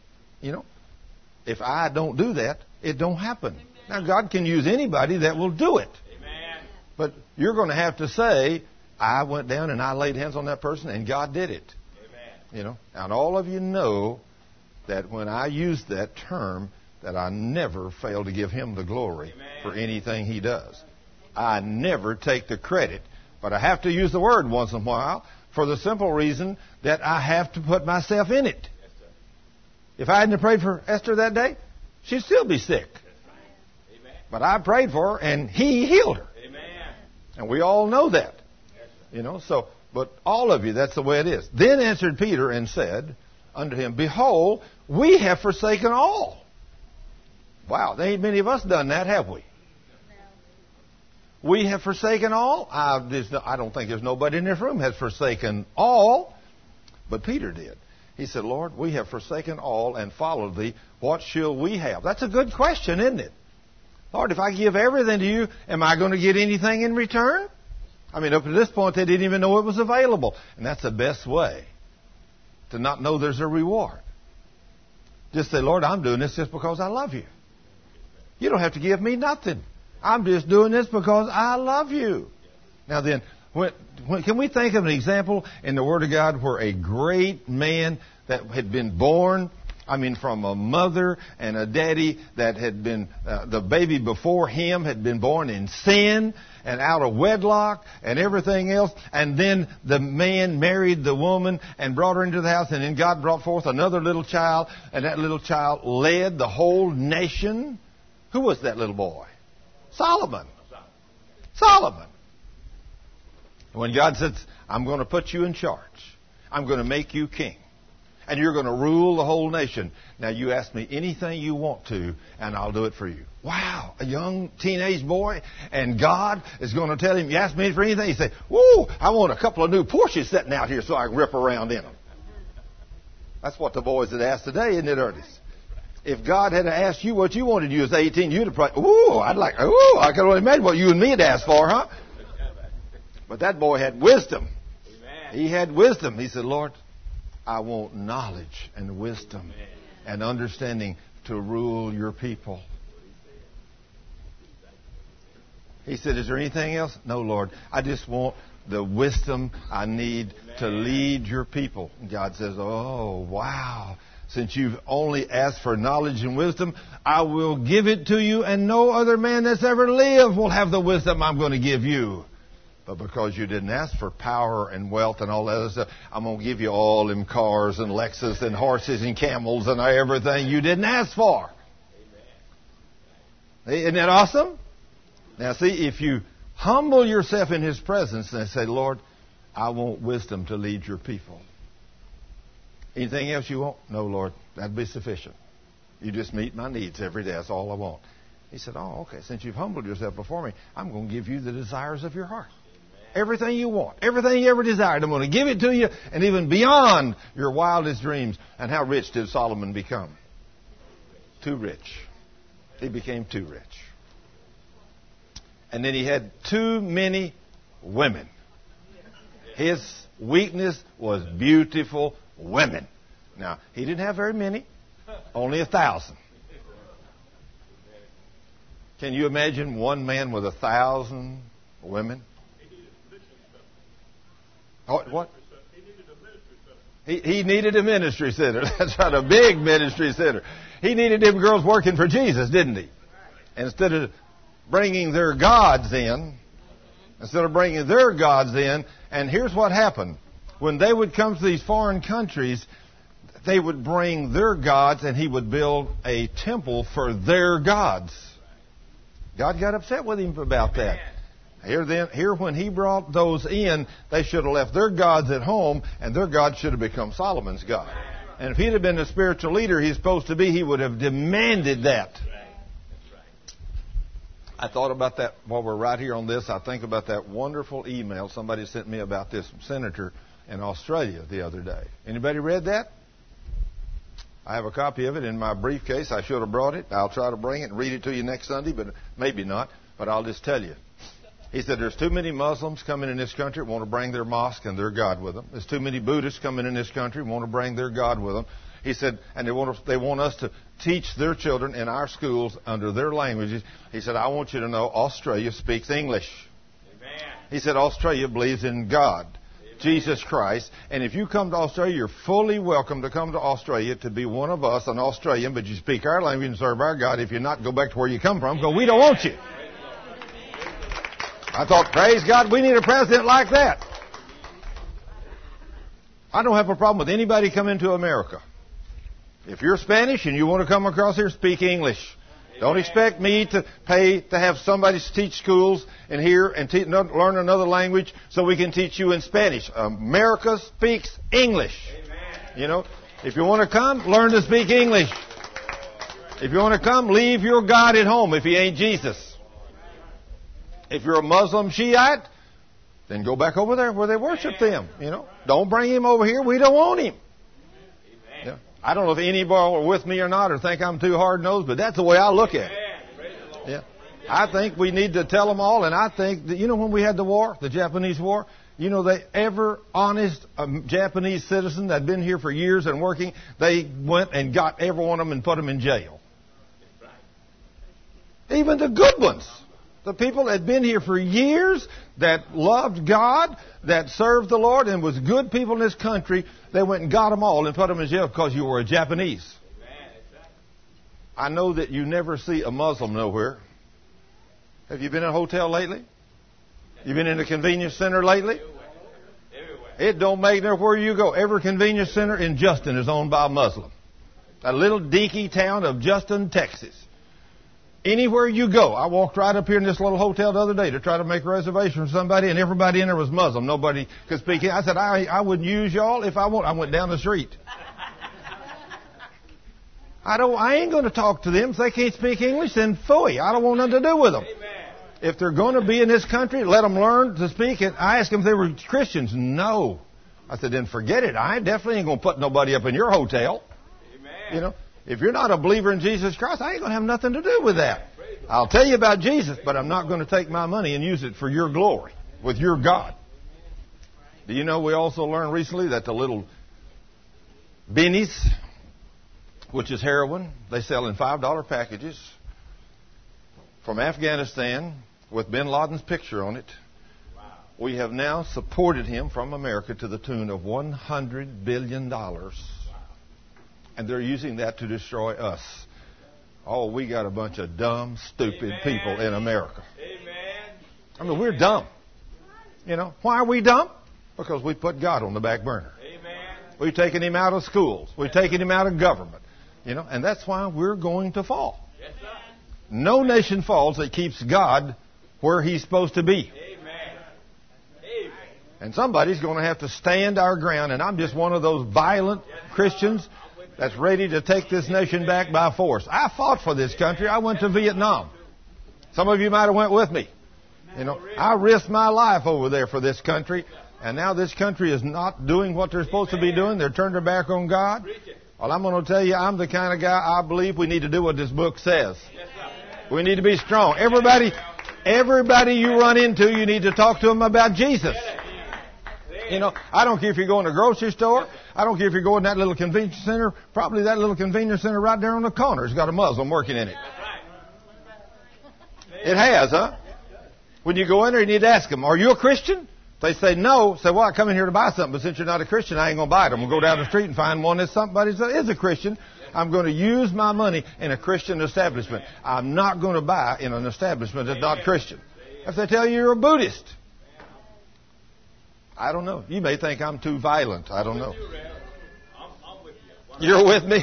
if I don't do that, it don't happen. Amen. Now, God can use anybody that will do it. Amen. But you're going to have to say, I went down and I laid hands on that person and God did it. Amen. And all of you know that when I use that term, that I never fail to give him the glory. Amen. For anything he does. I never take the credit, but I have to use the word once in a while for the simple reason that I have to put myself in it. Yes, sir. If I hadn't prayed for Esther that day, she'd still be sick. Right. Amen. But I prayed for her and he healed her. Amen. And we all know that. But all of you, that's the way it is. Then answered Peter and said unto him, behold, we have forsaken all. Wow, there ain't many of us done that, have we? No. We have forsaken all. I don't think there's nobody in this room has forsaken all, but Peter did. He said, Lord, we have forsaken all and followed thee. What shall we have? That's a good question, isn't it? Lord, if I give everything to you, am I going to get anything in return? I mean, up to this point, they didn't even know it was available. And that's the best way to not know there's a reward. Just say, Lord, I'm doing this just because I love you. You don't have to give me nothing. I'm just doing this because I love you. Now then, can we think of an example in the Word of God where a great man that had been born I mean, from a mother and a daddy that had been, the baby before him had been born in sin and out of wedlock and everything else. And then the man married the woman and brought her into the house. And then God brought forth another little child. And that little child led the whole nation. Who was that little boy? Solomon. Solomon. When God says, I'm going to put you in charge. I'm going to make you king. And you're going to rule the whole nation. Now, you ask me anything you want to, and I'll do it for you. Wow, a young teenage boy, and God is going to tell him, you ask me for anything? He say, whoa, I want a couple of new Porsches sitting out here so I can rip around in them. That's what the boys had asked today, isn't it, Ernest? If God had asked you what you wanted you was 18, you'd have probably, I can only imagine what you and me had asked for, huh? But that boy had wisdom. He had wisdom. He said, Lord, I want knowledge and wisdom and understanding to rule your people. He said, is there anything else? No, Lord. I just want the wisdom I need to lead your people. And God says, oh, wow. Since you've only asked for knowledge and wisdom, I will give it to you, and no other man that's ever lived will have the wisdom I'm going to give you. But because you didn't ask for power and wealth and all that other stuff, I'm going to give you all them cars and Lexus and horses and camels and everything you didn't ask for. Amen. Isn't that awesome? Now see, if you humble yourself in His presence and say, Lord, I want wisdom to lead your people. Anything else you want? No, Lord, that'd be sufficient. You just meet my needs every day. That's all I want. He said, oh, okay, since you've humbled yourself before me, I'm going to give you the desires of your heart. Everything you want, everything you ever desired, I'm going to give it to you, and even beyond your wildest dreams. And how rich did Solomon become? Too rich. He became too rich. And then he had too many women. His weakness was beautiful women. Now, he didn't have very many, only 1,000. Can you imagine one man with 1,000 women? Oh, what? He needed a ministry center. That's right, a big ministry center. He needed them girls working for Jesus, didn't he? And instead of bringing their gods in, and here's what happened. When they would come to these foreign countries, they would bring their gods, and he would build a temple for their gods. God got upset with him about that. Here, when he brought those in, they should have left their gods at home, and their God should have become Solomon's God. And if he'd have been the spiritual leader he's supposed to be, he would have demanded that. I thought about that while we're right here on this. I think about that wonderful email somebody sent me about this senator in Australia the other day. Anybody read that? I have a copy of it in my briefcase. I should have brought it. I'll try to bring it and read it to you next Sunday, but maybe not. But I'll just tell you. He said, there's too many Muslims coming in this country want to bring their mosque and their God with them. There's too many Buddhists coming in this country want to bring their God with them. He said, and they want us to teach their children in our schools under their languages. He said, I want you to know Australia speaks English. Amen. He said, Australia believes in God, Amen. Jesus Christ. And if you come to Australia, you're fully welcome to come to Australia to be one of us, an Australian, but you speak our language and serve our God. If you're not, go back to where you come from, because we don't want you. I thought, praise God, we need a president like that. I don't have a problem with anybody coming to America. If you're Spanish and you want to come across here, speak English. Amen. Don't expect me to pay to have somebody teach schools in here and learn another language so we can teach you in Spanish. America speaks English. Amen. You know, if you want to come, learn to speak English. If you want to come, leave your God at home if he ain't Jesus. If you're a Muslim Shiite, then go back over there where they worship them. You know, don't bring him over here. We don't want him. Yeah. I don't know if anybody are with me or not, or think I'm too hard-nosed, but that's the way I look at it. Yeah. I think we need to tell them all, and I think that, you know, when we had the war, the Japanese war, you know, every honest Japanese citizen that had been here for years and working, they went and got every one of them and put them in jail. Even the good ones. The people that had been here for years, that loved God, that served the Lord, and was good people in this country, they went and got them all and put them in jail because you were a Japanese. I know that you never see a Muslim nowhere. Have you been in a hotel lately? You been in a convenience center lately? It don't matter where you go. Every convenience center in Justin is owned by a Muslim. A little dinky town of Justin, Texas. Anywhere you go. I walked right up here in this little hotel the other day to try to make a reservation for somebody, and everybody in there was Muslim. Nobody could speak. I said, I wouldn't use y'all if I want. I went down the street. I ain't going to talk to them. If they can't speak English, then phooey. I don't want nothing to do with them. Amen. If they're going to be in this country, let them learn to speak it. I asked them if they were Christians. No. I said, then forget it. I definitely ain't going to put nobody up in your hotel. Amen. You know, if you're not a believer in Jesus Christ, I ain't going to have nothing to do with that. I'll tell you about Jesus, but I'm not going to take my money and use it for your glory with your God. Do you know we also learned recently that the little bennies, which is heroin, they sell in $5 packages from Afghanistan with bin Laden's picture on it. Wow. We have now supported him from America to the tune of $100 billion. Wow. And they're using that to destroy us. Oh, we got a bunch of dumb, stupid people in America. Amen. I mean, we're dumb. You know, why are we dumb? Because we put God on the back burner. Amen. We've taken him out of schools. We've taken him out of government. You know, and that's why we're going to fall. Yes, sir. No nation falls that keeps God where he's supposed to be. Amen. Amen. And somebody's going to have to stand our ground, and I'm just one of those violent Christians that's ready to take this nation back by force. I fought for this country. I went to Vietnam. Some of you might have went with me. You know, I risked my life over there for this country, and now this country is not doing what they're supposed to be doing. They're turned their back on God. Well, I'm going to tell you, I'm the kind of guy, I believe we need to do what this book says. We need to be strong. Everybody you run into, you need to talk to them about Jesus. You know, I don't care if you go in a grocery store. I don't care if you go in that little convenience center. Probably that little convenience center right there on the corner has got a Muslim working in it. It has, huh? When you go in there, you need to ask them, are you a Christian? If they say no, say, well, I come in here to buy something, but since you're not a Christian, I ain't going to buy it. I'm going to go down the street and find one that's somebody that is a Christian. I'm going to use my money in a Christian establishment. I'm not going to buy in an establishment that's not Christian. If they tell you you're a Buddhist, I don't know. You may think I'm too violent. I don't know. You're with me?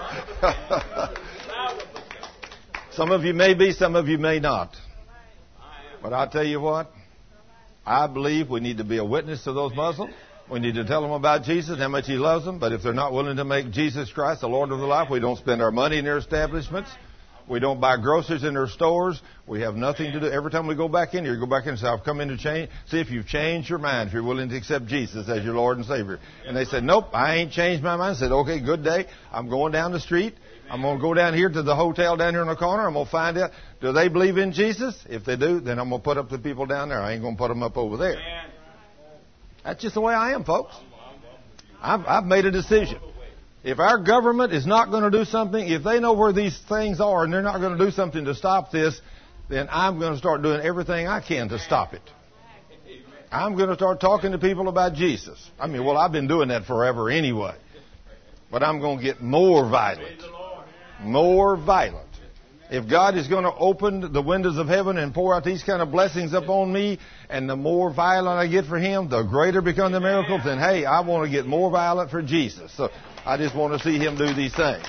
Some of you may be, some of you may not. But I'll tell you what. I believe we need to be a witness to those Muslims. We need to tell them about Jesus, how much he loves them. But if they're not willing to make Jesus Christ the Lord of their life, we don't spend our money in their establishments. We don't buy groceries in their stores. We have nothing to do. Every time we go back in here, you go back in and say, I've come in to change. See if you've changed your mind, if you're willing to accept Jesus as your Lord and Savior. And they said, nope, I ain't changed my mind. I said, okay, good day. I'm going down the street. I'm going to go down here to the hotel down here in the corner. I'm going to find out, do they believe in Jesus? If they do, then I'm going to put up the people down there. I ain't going to put them up over there. That's just the way I am, folks. I've made a decision. If our government is not going to do something, if they know where these things are and they're not going to do something to stop this, then I'm going to start doing everything I can to stop it. I'm going to start talking to people about Jesus. I mean, well, I've been doing that forever anyway. But I'm going to get more violent. More violent. If God is going to open the windows of heaven and pour out these kind of blessings upon me, and the more violent I get for him, the greater become the miracles, then hey, I want to get more violent for Jesus. So I just want to see him do these things.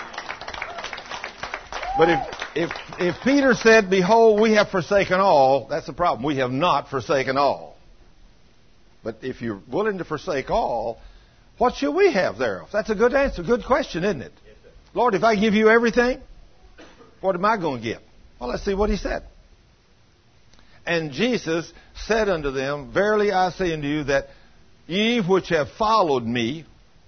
But if Peter said, behold, we have forsaken all, that's the problem. We have not forsaken all. But if you're willing to forsake all, what should we have thereof? That's a good answer, good question, isn't it? Lord, if I give you everything, what am I going to get? Well, let's see what he said. And Jesus said unto them, verily I say unto you that ye which have followed me,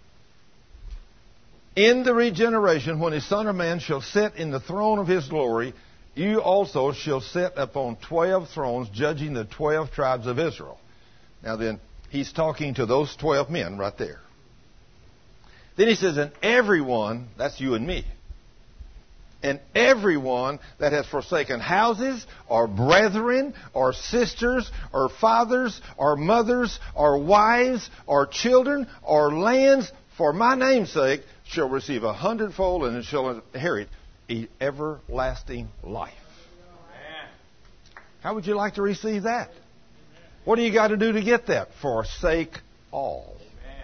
in the regeneration, when the Son of Man shall sit in the throne of his glory, you also shall sit upon 12 thrones, judging the 12 tribes of Israel. Now then, he's talking to those 12 men right there. Then he says, and everyone, that's you and me, and everyone that has forsaken houses, or brethren, or sisters, or fathers, or mothers, or wives, or children, or lands, for my name's sake, shall receive 100-fold and shall inherit everlasting life. How would you like to receive that? What do you got to do to get that? Forsake all.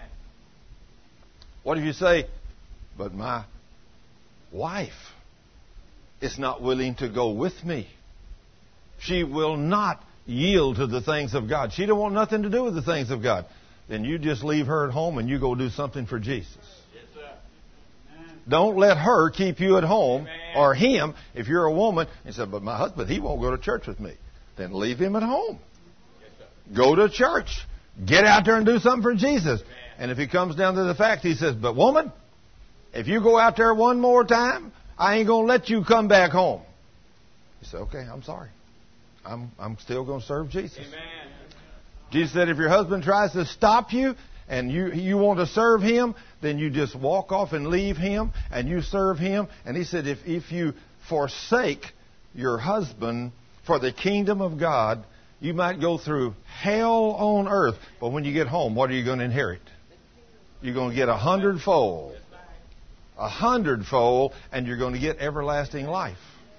What if you say, but my wife is not willing to go with me. She will not yield to the things of God. She don't want nothing to do with the things of God. Then you just leave her at home and you go do something for Jesus. Yes, sir. Don't let her keep you at home. Amen. Or him, if you're a woman, and say, but my husband, he won't go to church with me. Then leave him at home. Yes, go to church. Get out there and do something for Jesus. Amen. And if he comes down to the fact, he says, but woman, if you go out there one more time, I ain't going to let you come back home. You say, okay, I'm sorry. I'm still going to serve Jesus. Amen. Jesus said if your husband tries to stop you and you want to serve him, then you just walk off and leave him and you serve him. And he said if you forsake your husband for the kingdom of God, you might go through hell on earth. But when you get home, what are you going to inherit? You're going to get 100-fold. 100-fold, and you're going to get everlasting life.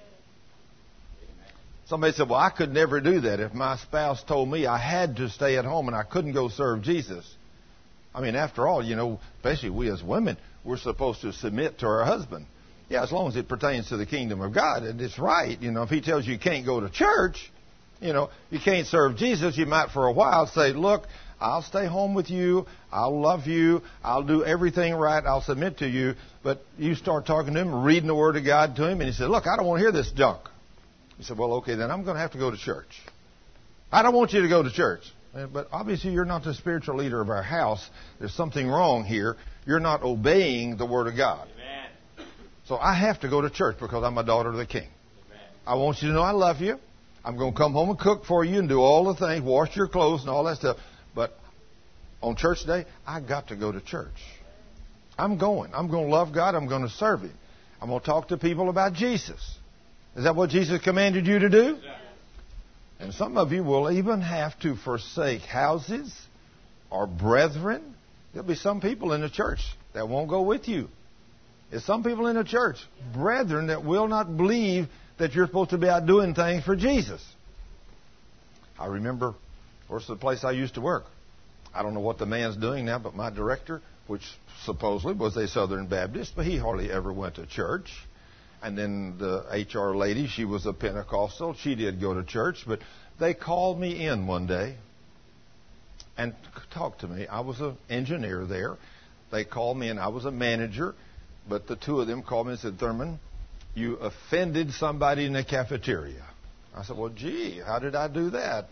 Somebody said, well, I could never do that if my spouse told me I had to stay at home and I couldn't go serve Jesus. I mean, after all, especially we as women, we're supposed to submit to our husband. Yeah, as long as it pertains to the kingdom of God, and it's right. If he tells you can't go to church, you can't serve Jesus, you might for a while say, look, I'll stay home with you. I'll love you. I'll do everything right. I'll submit to you. But you start talking to him, reading the Word of God to him, and he said, look, I don't want to hear this junk. He said, well, okay, then I'm going to have to go to church. I don't want you to go to church. But obviously you're not the spiritual leader of our house. There's something wrong here. You're not obeying the Word of God. Amen. So I have to go to church because I'm a daughter of the King. Amen. I want you to know I love you. I'm going to come home and cook for you and do all the things, wash your clothes and all that stuff. But on church day, I got to go to church. I'm going. I'm going to love God. I'm going to serve Him. I'm going to talk to people about Jesus. Is that what Jesus commanded you to do? Yeah. And some of you will even have to forsake houses or brethren. There'll be some people in the church that won't go with you. There's some people in the church, brethren, that will not believe that you're supposed to be out doing things for Jesus. I remember, where's the place I used to work? I don't know what the man's doing now, but my director, which supposedly was a Southern Baptist, but he hardly ever went to church. And then the HR lady, she was a Pentecostal. She did go to church, but they called me in one day and talked to me. I was an engineer there. They called me in. I was a manager, but the two of them called me and said, Thurman, you offended somebody in the cafeteria. I said, well, gee, how did I do that?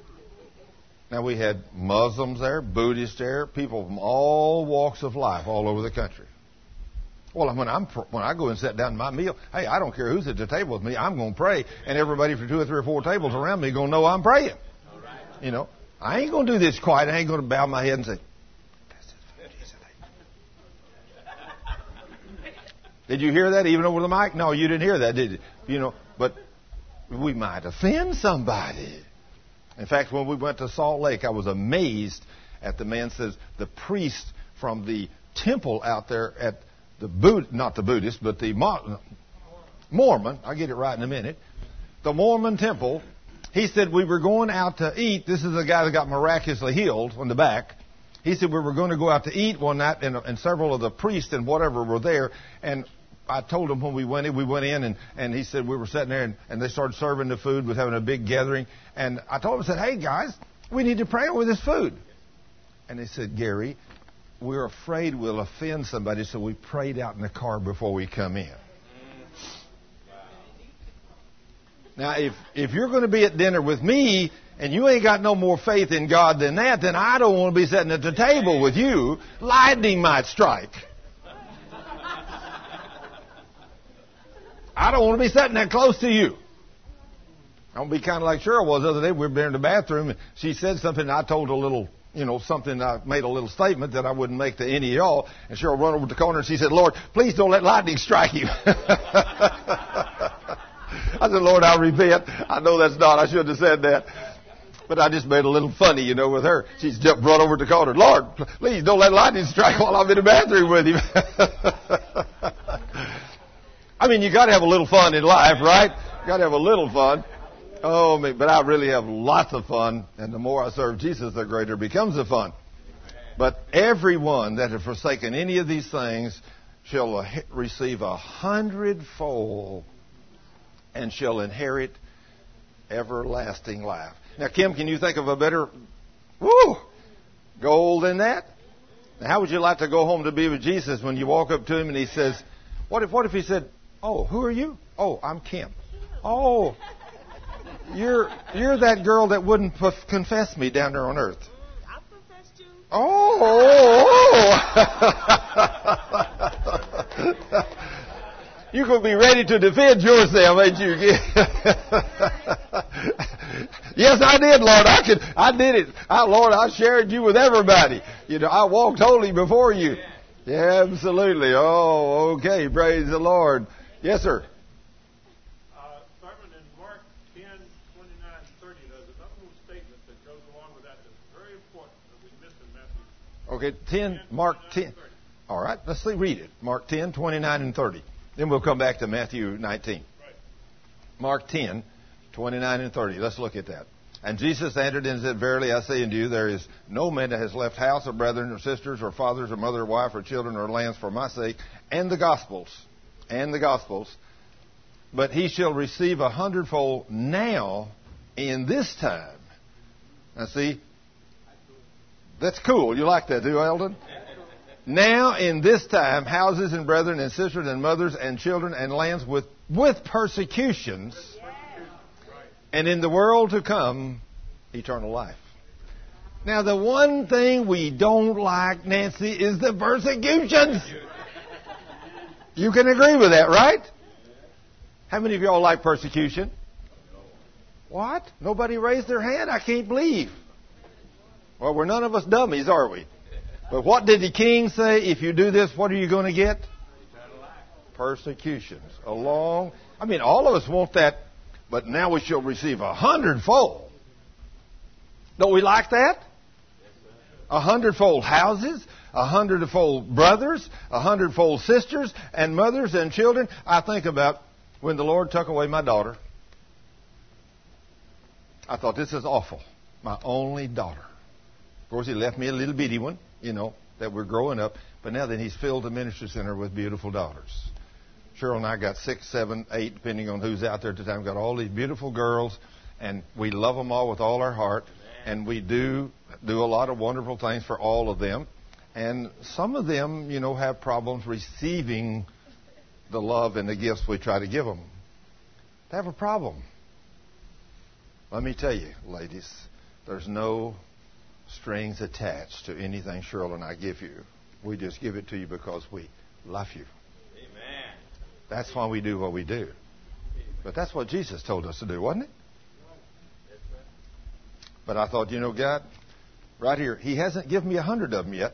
Now, we had Muslims there, Buddhists there, people from all walks of life all over the country. Well, when I go and sit down to my meal, hey, I don't care who's at the table with me. I'm going to pray, and everybody for 2 or 3 or 4 tables around me going to know I'm praying. Right. I ain't going to do this quiet. I ain't going to bow my head and say, did you hear that even over the mic? No, you didn't hear that, did you? But we might offend somebody. In fact, when we went to Salt Lake, I was amazed at the man says the priest from the temple out there at not the Buddhist, but the Mormon, I'll get it right in a minute, the Mormon temple, he said we were going out to eat. This is the guy that got miraculously healed on the back. He said we were going to go out to eat one night, and several of the priests and whatever were there, and I told him when we went in, and he said we were sitting there, and they started serving the food, was having a big gathering, and I told him, I said, hey guys, we need to pray over this food. And they said, Gary, we're afraid we'll offend somebody, so we prayed out in the car before we come in. Now, if you're going to be at dinner with me and you ain't got no more faith in God than that, then I don't want to be sitting at the table with you. Lightning might strike. I don't want to be sitting that close to you. I want to be kind of like Cheryl was the other day. We were there in the bathroom, and she said something, and I told a little, something, I made a little statement that I wouldn't make to any of y'all. And Cheryl ran over to the corner, and she said, Lord, please don't let lightning strike you. I said, Lord, I repent. I know that's not. I shouldn't have said that. But I just made a little funny, with her. She's jumped right over to the corner. Lord, please don't let lightning strike while I'm in the bathroom with him. I mean, you got to have a little fun in life, right? You got to have a little fun. Oh, but I really have lots of fun, and the more I serve Jesus, the greater becomes the fun. But everyone that has forsaken any of these things shall receive 100-fold and shall inherit everlasting life. Now, Kim, can you think of a better goal than that? Now, how would you like to go home to be with Jesus when you walk up to him and he says, what if he said, oh, who are you? Oh, I'm Kim. Oh, you're that girl that wouldn't confess me down there on earth. I'll confess you. You're going to be ready to defend yourself, ain't you? Yes, I did, Lord. I did it. Lord, I shared you with everybody. I walked holy before you. Yeah, absolutely. Oh, okay. Praise the Lord. Yes, sir. Sermon in Mark 10, 29, 30, there's another little statement that goes along with that that's very important that we missed in Matthew. Okay, Mark 10. All right, let's read it. Mark 10, 29, and 30. Then we'll come back to Matthew 19. Right. Mark 10, 29, and 30. Let's look at that. And Jesus answered and said, verily I say unto you, there is no man that has left house or brethren or sisters or fathers or mother or wife or children or lands for my sake and the Gospels, but he shall receive 100-fold now in this time. Now see, that's cool. You like that, do Eldon? Now in this time, houses and brethren and sisters and mothers and children and lands with persecutions, and in the world to come, eternal life. Now the one thing we don't like, Nancy, is the persecutions. You can agree with that, right? How many of y'all like persecution? What? Nobody raised their hand? I can't believe. Well, we're none of us dummies, are we? But what did the king say? If you do this, what are you going to get? Persecutions. All of us want that, but now we shall receive 100-fold. Don't we like that? 100-fold houses, 100-fold brothers, 100-fold sisters and mothers and children. I think about when the Lord took away my daughter. I thought, this is awful. My only daughter. Of course, he left me a little bitty one, that we're growing up. But now then he's filled the ministry center with beautiful daughters. Cheryl and I got 6, 7, 8, depending on who's out there at the time. Got all these beautiful girls, and we love them all with all our heart. And we do a lot of wonderful things for all of them. And some of them, have problems receiving the love and the gifts we try to give them. They have a problem. Let me tell you, ladies, there's no strings attached to anything Cheryl and I give you. We just give it to you because we love you. Amen. That's why we do what we do. But that's what Jesus told us to do, wasn't it? But I thought, God, right here, he hasn't given me 100 of them yet.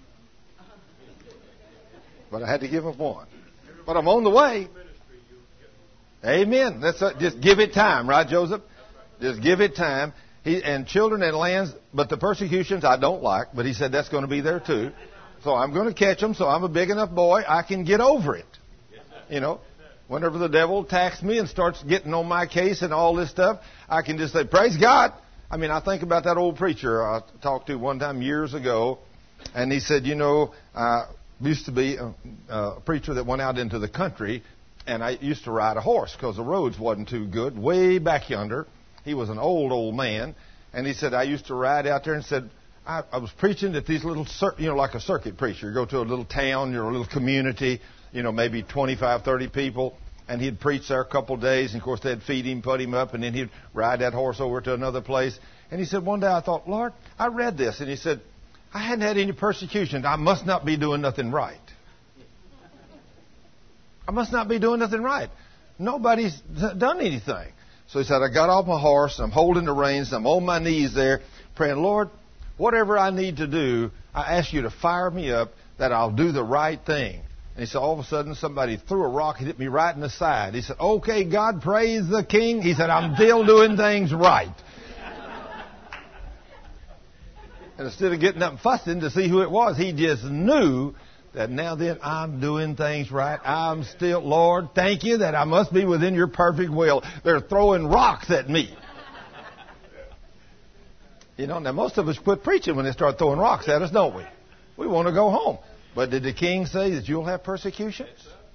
But I had to give him one. But I'm on the way. Amen. Just give it time, right, Joseph? Just give it time. And children and lands, but the persecutions I don't like, but he said that's going to be there too. So I'm going to catch them, so I'm a big enough boy, I can get over it. Whenever the devil attacks me and starts getting on my case and all this stuff, I can just say, praise God. I think about that old preacher I talked to one time years ago, and he said, I used to be a preacher that went out into the country, and I used to ride a horse because the roads wasn't too good, way back yonder. He was an old man, and he said, I used to ride out there and said, I was preaching at these little, like a circuit preacher. You go to a little town, a little community, maybe 25, 30 people, and he'd preach there a couple of days, and of course they'd feed him, put him up, and then he'd ride that horse over to another place. And he said, one day I thought, Lord, I read this, and he said, I hadn't had any persecution. I must not be doing nothing right. I must not be doing nothing right. Nobody's done anything. So he said, I got off my horse, I'm holding the reins, I'm on my knees there, praying, Lord, whatever I need to do, I ask you to fire me up that I'll do the right thing. And he said, all of a sudden, somebody threw a rock and hit me right in the side. He said, okay, God, praise the King. He said, I'm still doing things right. And instead of getting up and fussing to see who it was, he just knew that now then I'm doing things right. I'm still, Lord, thank you that I must be within your perfect will. They're throwing rocks at me. You know, now most of us quit preaching when they start throwing rocks at us, don't we? We want to go home. But did the king say that you'll have persecutions?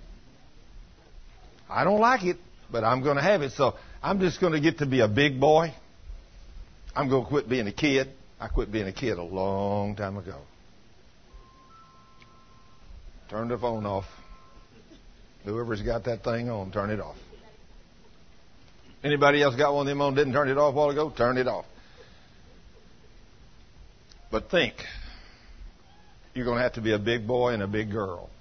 I don't like it, but I'm going to have it. So I'm just going to get to be a big boy. I'm going to quit being a kid. I quit being a kid a long time ago. Turn the phone off. Whoever's got that thing on, turn it off. Anybody else got one of them on, didn't turn it off a while ago? Turn it off. But think, you're going to have to be a big boy and a big girl.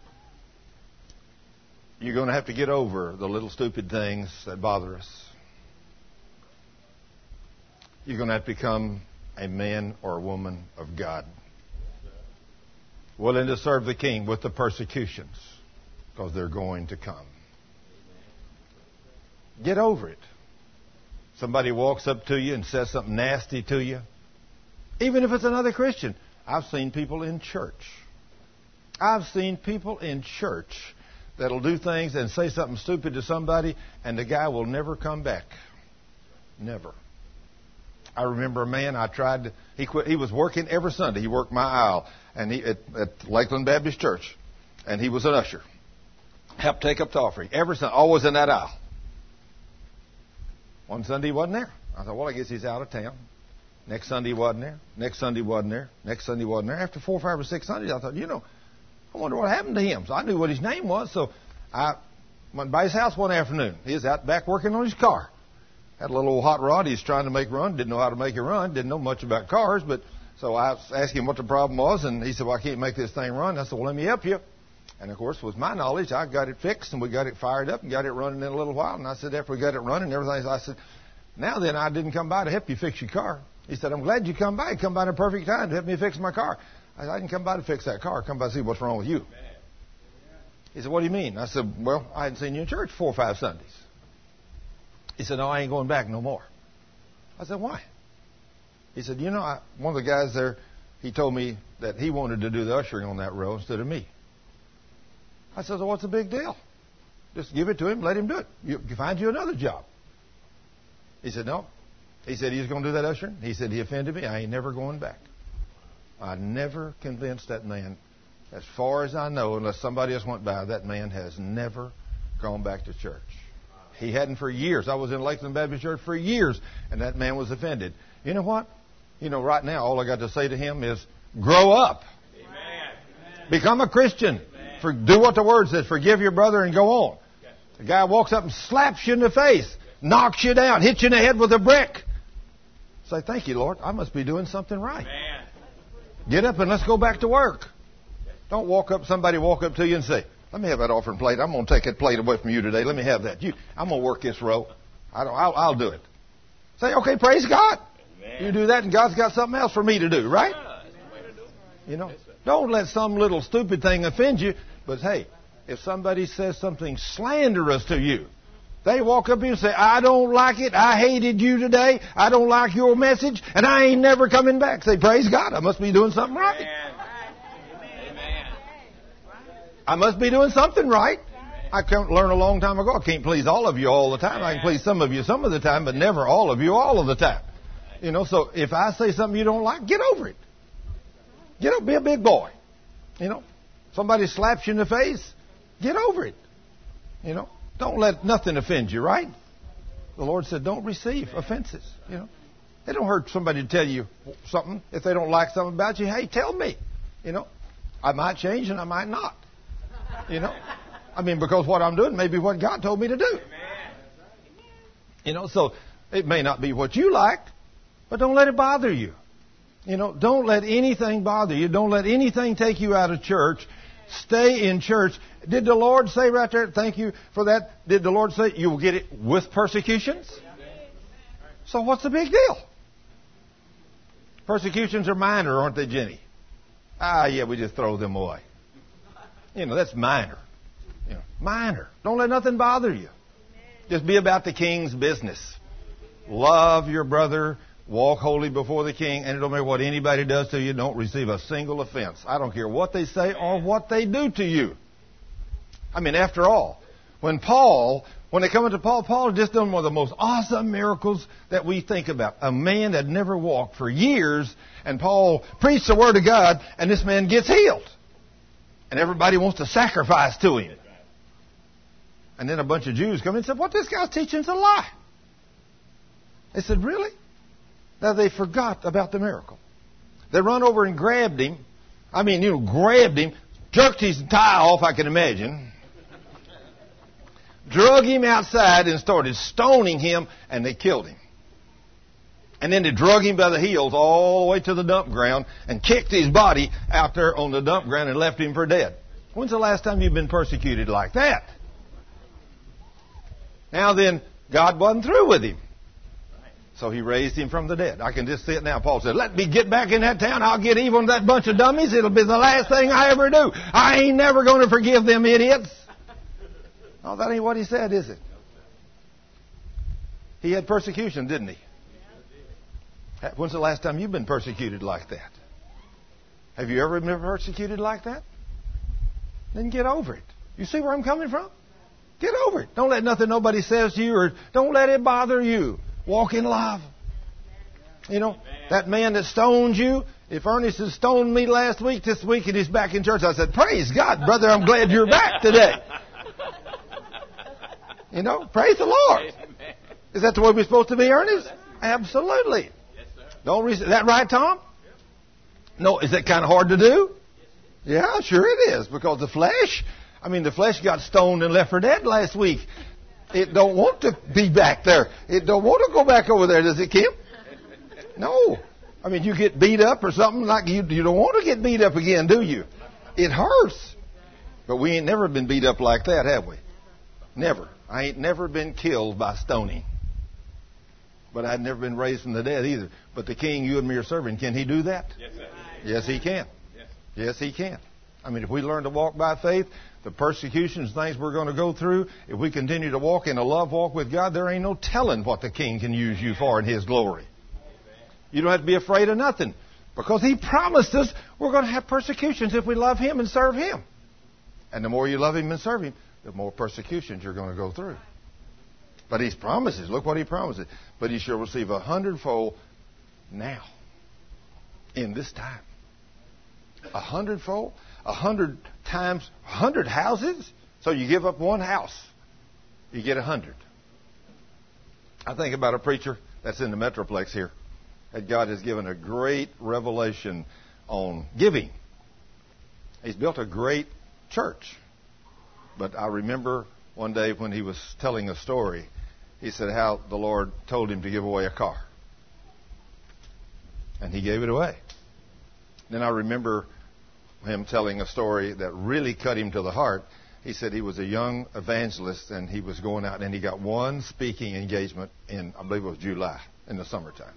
You're going to have to get over the little stupid things that bother us. You're going to have to become a man or a woman of God, willing to serve the King with the persecutions, because they're going to come. Get over it. Somebody walks up to you and says something nasty to you, even if it's another Christian. I've seen people in church. I've seen people in church that'll do things and say something stupid to somebody, and the guy will never come back. Never. I remember a man he quit. He was working every Sunday. He worked my aisle and at Lakeland Baptist Church, and he was an usher. Helped take up the offering every Sunday, always in that aisle. One Sunday he wasn't there. I thought, well, I guess he's out of town. Next Sunday he wasn't there. Next Sunday he wasn't there. Next Sunday he wasn't there. After 4, 5, or 6 Sundays, I thought, I wonder what happened to him. So I knew what his name was. So I went by his house one afternoon. He was out back working on his car. Had a little old hot rod he was trying to make run. Didn't know how to make it run. Didn't know much about cars. But so I asked him what the problem was. And he said, well, I can't make this thing run. I said, well, let me help you. And, of course, with my knowledge, I got it fixed. And we got it fired up and got it running in a little while. And I said, after we got it running and everything, I said, now then, I didn't come by to help you fix your car. He said, I'm glad you come by. You come by in a perfect time to help me fix my car. I said, I didn't come by to fix that car. I come by to see what's wrong with you. He said, what do you mean? I said, well, I hadn't seen you in church 4 or 5 Sundays. He said, no, I ain't going back no more. I said, why? He said, one of the guys there, he told me that he wanted to do the ushering on that row instead of me. I said, well, what's the big deal? Just give it to him, let him do it. You find you another job. He said, no. He said, he's going to do that ushering. He said, he offended me. I ain't never going back. I never convinced that man. As far as I know, unless somebody else went by, that man has never gone back to church. He hadn't for years. I was in Lakeland Baptist Church for years, and that man was offended. You know what? Right now, all I got to say to him is, grow up. Amen. Become a Christian. Do what the Word says. Forgive your brother and go on. The guy walks up and slaps you in the face, knocks you down, hits you in the head with a brick. Say, thank you, Lord. I must be doing something right. Amen. Get up and let's go back to work. Don't somebody walk up to you and say, let me have that offering plate. I'm going to take that plate away from you today. Let me have that. I'm going to work this row. I'll do it. Say, okay, praise God. Amen. You do that and God's got something else for me to do, right? Don't let some little stupid thing offend you. But hey, if somebody says something slanderous to you, they walk up to you and say, I don't like it. I hated you today. I don't like your message. And I ain't never coming back. Say, praise God. I must be doing something right. Amen. I must be doing something right. I learned a long time ago. I can't please all of you all the time. I can please some of you some of the time, but never all of you all of the time. So if I say something you don't like, get over it. Get up, be a big boy. Somebody slaps you in the face, get over it. Don't let nothing offend you, right? The Lord said, don't receive offenses. It don't hurt somebody to tell you something. If they don't like something about you, hey, tell me. I might change and I might not. Because what I'm doing may be what God told me to do. So it may not be what you like, but don't let it bother you. Don't let anything bother you. Don't let anything take you out of church. Stay in church. Did the Lord say right there, thank you for that? Did the Lord say you will get it with persecutions? So what's the big deal? Persecutions are minor, aren't they, Jenny? Yeah, we just throw them away. That's minor. Minor. Don't let nothing bother you. Just be about the King's business. Love your brother walk holy before the king, and it don't matter what anybody does to you, don't receive a single offense. I don't care what they say or what they do to you. I mean, after all, when they come into Paul had just done one of the most awesome miracles that we think about. A man that never walked for years, and Paul preached the Word of God, and this man gets healed. And everybody wants to sacrifice to him. And then a bunch of Jews come in and said, what this guy's teaching is a lie. They said, really? Now they forgot about the miracle. They run over and grabbed him. Grabbed him, jerked his tie off, I can imagine. Drug him outside and started stoning him, and they killed him. And then they drug him by the heels all the way to the dump ground and kicked his body out there on the dump ground and left him for dead. When's the last time you've been persecuted like that? Now then, God wasn't through with him. So he raised him from the dead. I can just see it now. Paul said, let me get back in that town. I'll get even with that bunch of dummies. It'll be the last thing I ever do. I ain't never going to forgive them idiots. Oh, that ain't what he said, is it? He had persecution, didn't he? When's the last time you've been persecuted like that? Have you ever been persecuted like that? Then get over it. You see where I'm coming from? Get over it. Don't let nothing nobody says to you, or don't let it bother you. Walk in love. That man that stoned you, if Ernest had stoned me last week, this week, and he's back in church, I said, praise God, brother, I'm glad you're back today. Praise the Lord. Is that the way we're supposed to be, Ernest? Absolutely. Is that right, Tom? No, is that kind of hard to do? Yeah, sure it is, because the flesh got stoned and left for dead last week. It don't want to be back there. It don't want to go back over there, does it, Kim? No. You get beat up or something like you don't want to get beat up again, do you? It hurts. But we ain't never been beat up like that, have we? Never. I ain't never been killed by stoning. But I'd never been raised from the dead either. But the king you and me are serving, can he do that? Yes, sir. Yes, he can. Yes, he can. If we learn to walk by faith, the persecutions, things we're going to go through, if we continue to walk in a love walk with God, there ain't no telling what the king can use you for in his glory. You don't have to be afraid of nothing, because he promised us we're going to have persecutions if we love him and serve him. And the more you love him and serve him, the more persecutions you're going to go through. But he promises, look what he promises, but he shall receive 100-fold now, in this time. 100-fold? 100 times 100 houses? So you give up one house, you get 100. I think about a preacher that's in the Metroplex here, that God has given a great revelation on giving. He's built a great church. But I remember one day when he was telling a story, he said how the Lord told him to give away a car. And he gave it away. Then I remember him telling a story that really cut him to the heart. He said he was a young evangelist, and he was going out, and he got one speaking engagement in, I believe it was July, in the summertime.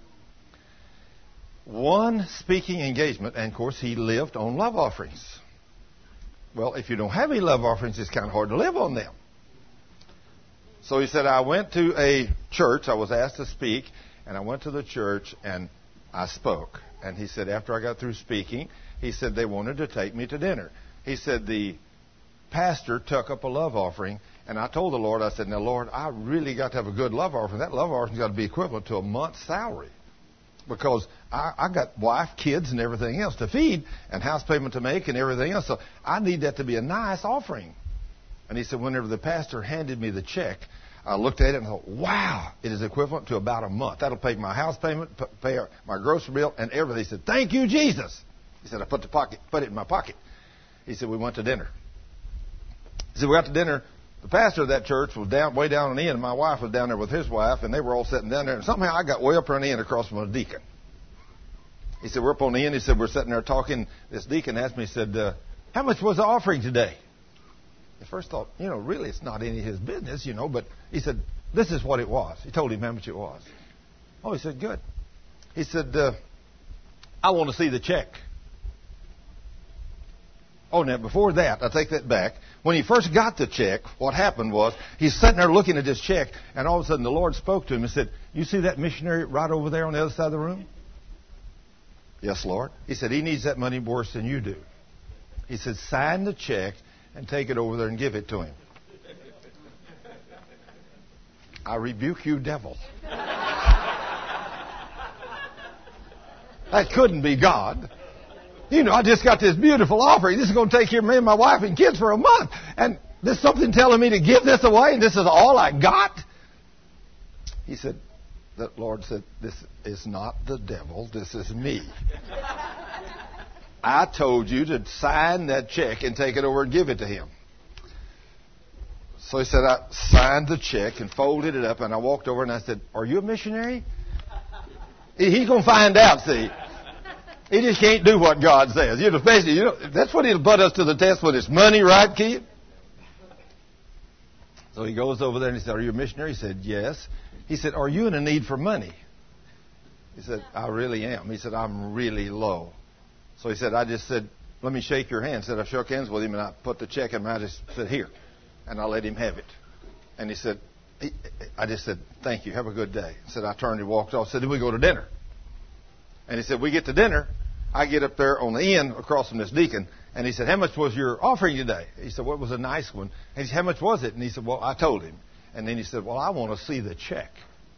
One speaking engagement, and of course he lived on love offerings. Well, if you don't have any love offerings, it's kind of hard to live on them. So he said, I went to a church. I was asked to speak, and I went to the church, and I spoke. And he said, after I got through speaking, he said they wanted to take me to dinner. He said the pastor took up a love offering, and I told the Lord, I said, now, Lord, I really got to have a good love offering. That love offering's got to be equivalent to a month's salary, because I got wife, kids, and everything else to feed, and house payment to make, and everything else. So I need that to be a nice offering. And he said, whenever the pastor handed me the check, I looked at it and thought, wow, it is equivalent to about a month. That'll pay my house payment, pay my grocery bill, and everything. He said, thank you, Jesus. He said, I put it in my pocket. He said, we went to dinner. He said, we got to dinner. The pastor of that church was way down on the end, and my wife was down there with his wife, and they were all sitting down there. And somehow I got way up on the end across from a deacon. He said, we're up on the end. He said, we're sitting there talking. This deacon asked me, he said, how much was the offering today? At first thought, really it's not any of his business, but he said, this is what it was. He told him how much it was. Oh, he said, good. He said, I want to see the check. Oh, now, before that, I take that back. When he first got the check, what happened was he's sitting there looking at this check, and all of a sudden the Lord spoke to him and said, "You see that missionary right over there on the other side of the room?" "Yes, Lord." He said, "He needs that money worse than you do." He said, "Sign the check and take it over there and give it to him." "I rebuke you, devil." That couldn't be God. You know, I just got this beautiful offering. This is going to take care of me and my wife and kids for a month. And there's something telling me to give this away, and this is all I got? He said, the Lord said, "This is not the devil. This is me. I told you to sign that check and take it over and give it to him." So he said, I signed the check and folded it up, and I walked over and I said, "Are you a missionary?" He's going to find out, see. He just can't do what God says. You know, basically, that's what he'll put us to the test with. It's money, right, Keith? So he goes over there and he said, "Are you a missionary?" He said, "Yes." He said, "Are you in a need for money?" He said, "I really am." He said, "I'm really low." So he said, I just said, "Let me shake your hand." Said I shook hands with him and I put the check in my, I just said, "Here." And I let him have it. And he said, I just said, "Thank you. Have a good day." Said I turned and walked off. Said, "Then we go to dinner." And he said, "We get to dinner. I get up there on the end across from this deacon." And he said, "How much was your offering today?" He said, "Well, it was a nice one." And he said, "How much was it?" And he said, "Well, I told him." And then he said, "Well, I want to see the check."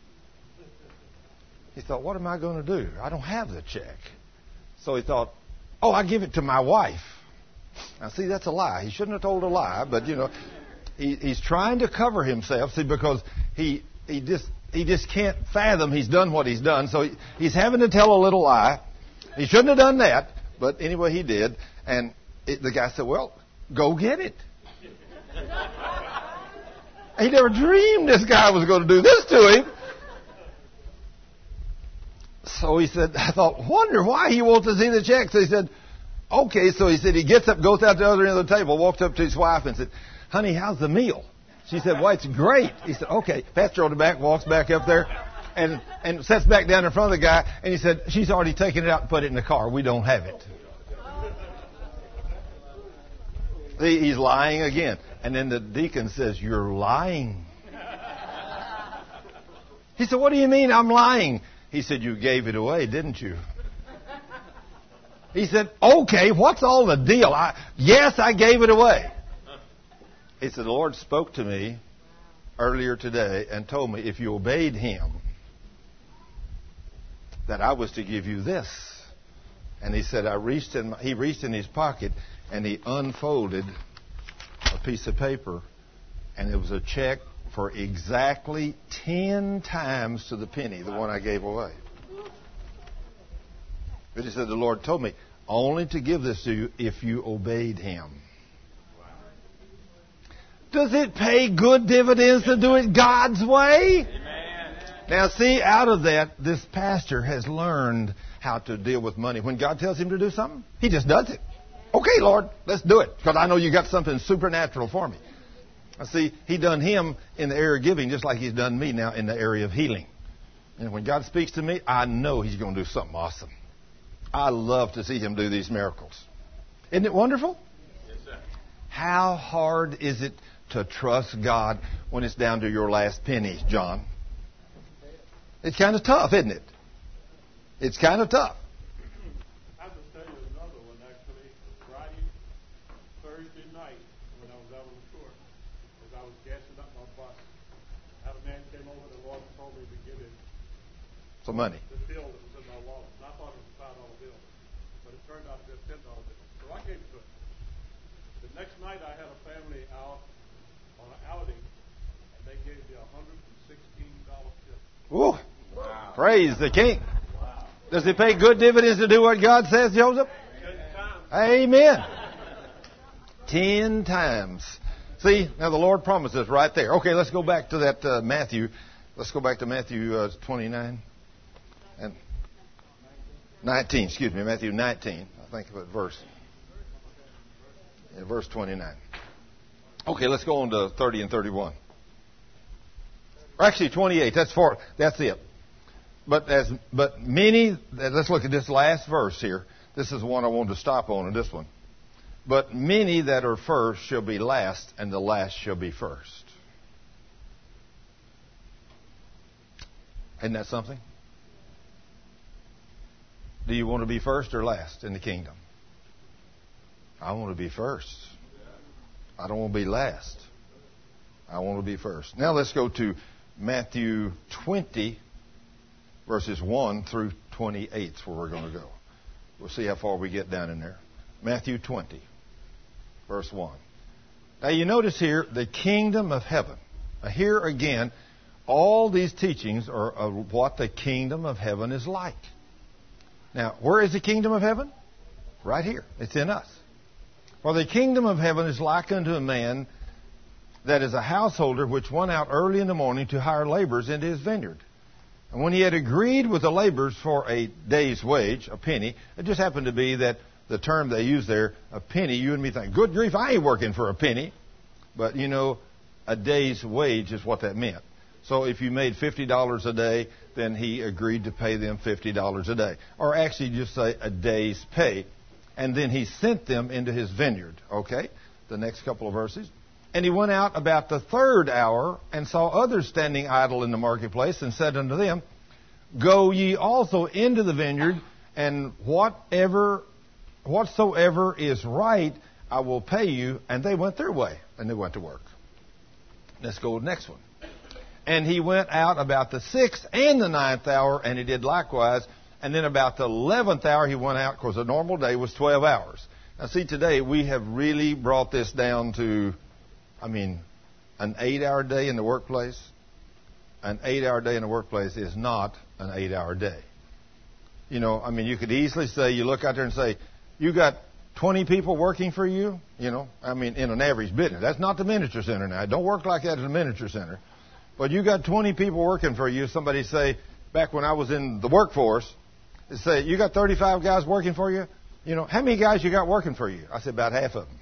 He thought, what am I going to do? I don't have the check. So he thought, oh, I give it to my wife. Now, see, that's a lie. He shouldn't have told a lie, but, he's trying to cover himself, see, because he just can't fathom he's done what he's done. So he's having to tell a little lie. He shouldn't have done that, but anyway, he did. And the guy said, "Well, go get it." He never dreamed this guy was going to do this to him. So he said, I thought, wonder why he wants to see the check. So he said, okay. So he said he gets up, goes out to the other end of the table, walks up to his wife and said, "Honey, how's the meal?" She said, "Well, it's great." He said, okay. Pats her on the back, walks back up there and sits back down in front of the guy. And he said, "She's already taken it out and put it in the car. We don't have it." See, he's lying again. And then the deacon says, "You're lying." He said, "What do you mean I'm lying?" He said, "You gave it away, didn't you?" He said, "Okay, what's all the deal?" Yes, I gave it away. He said, "The Lord spoke to me earlier today and told me if you obeyed him, that I was to give you this." And he said, he reached in his pocket and he unfolded a piece of paper, and it was a check for exactly 10 times to the penny, the one I gave away. But he said, "The Lord told me only to give this to you if you obeyed him." Does it pay good dividends to do it God's way? Amen. Now, see, out of that, this pastor has learned how to deal with money. When God tells him to do something, he just does it. Okay, Lord, let's do it, because I know you got something supernatural for me. I see, he done him in the area of giving just like he's done me now in the area of healing. And when God speaks to me, I know he's going to do something awesome. I love to see him do these miracles. Isn't it wonderful? Yes, sir. How hard is it to trust God when it's down to your last penny, John? It's kind of tough, isn't it? It's kind of tough. I can tell you another one, actually. Friday, Thursday night, when I was out on the tour, as I was gassing up my bus, I had a man came over, the Lord told me to give him Some money. the bill that was in my wallet. And I thought it was a $5 bill, but it turned out to be a $10 bill. So I gave it to him. The next night, I had a family out on an outing, and they gave me a $116 tip. Ooh. Wow. Praise the King. Wow. Does it pay good dividends to do what God says, Joseph? 10 times. Amen. 10 times. See, now the Lord promises right there. Okay, let's go back to that Matthew. Let's go back to Matthew 29 and 19. Excuse me, Matthew 19. I think of it verse 29. Okay, let's go on to 30 and 31. Or actually 28. That's it. But many. Let's look at this last verse here. This is the one I wanted to stop on in this one. But many that are first shall be last, and the last shall be first. Isn't that something? Do you want to be first or last in the kingdom? I want to be first. I don't want to be last. I want to be first. Now let's go to Matthew 20, verses 1 through 28 is where we're going to go. We'll see how far we get down in there. Matthew 20, verse 1. Now you notice here, the kingdom of heaven. Now here again, all these teachings are of what the kingdom of heaven is like. Now, where is the kingdom of heaven? Right here. It's in us. For the kingdom of heaven is like unto a man that is a householder which went out early in the morning to hire laborers into his vineyard. And when he had agreed with the laborers for a day's wage, a penny, it just happened to be that the term they use there, a penny, you and me think, good grief, I ain't working for a penny. But, you know, a day's wage is what that meant. So if you made $50 a day, then he agreed to pay them $50 a day. Or actually just say a day's pay. And then he sent them into his vineyard. Okay? The next couple of verses. And he went out about the third hour and saw others standing idle in the marketplace and said unto them, Go ye also into the vineyard, and whatsoever is right, I will pay you. And they went their way, and they went to work. Let's go to the next one. And he went out about the 6th and the 9th hour, and he did likewise. And then about the 11th hour, he went out, because a normal day was 12 hours. Now, see, today we have really brought this down to, an 8-hour day in the workplace. An 8-hour day in the workplace is not an 8-hour day. You know, you could easily say, you look out there and say, you got 20 people working for you, in an average business. That's not the miniature center now. Don't work like that at a miniature center. But you got 20 people working for you. Somebody say, back when I was in the workforce, they say, you got 35 guys working for you? You know, how many guys you got working for you? I said, about half of them.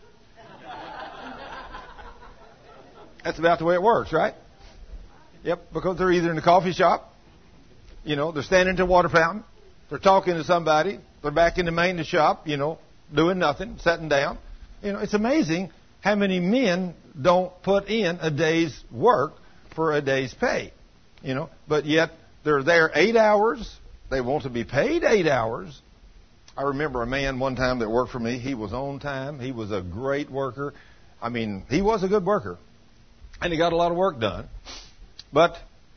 That's about the way it works, right? Yep, because they're either in the coffee shop, they're standing at the water fountain, they're talking to somebody, they're back in the maintenance shop, doing nothing, sitting down. It's amazing how many men don't put in a day's work for a day's pay, but yet they're there 8 hours. They want to be paid 8 hours. I remember a man one time that worked for me. He was on time. He was a great worker. He was a good worker, and he got a lot of work done. But,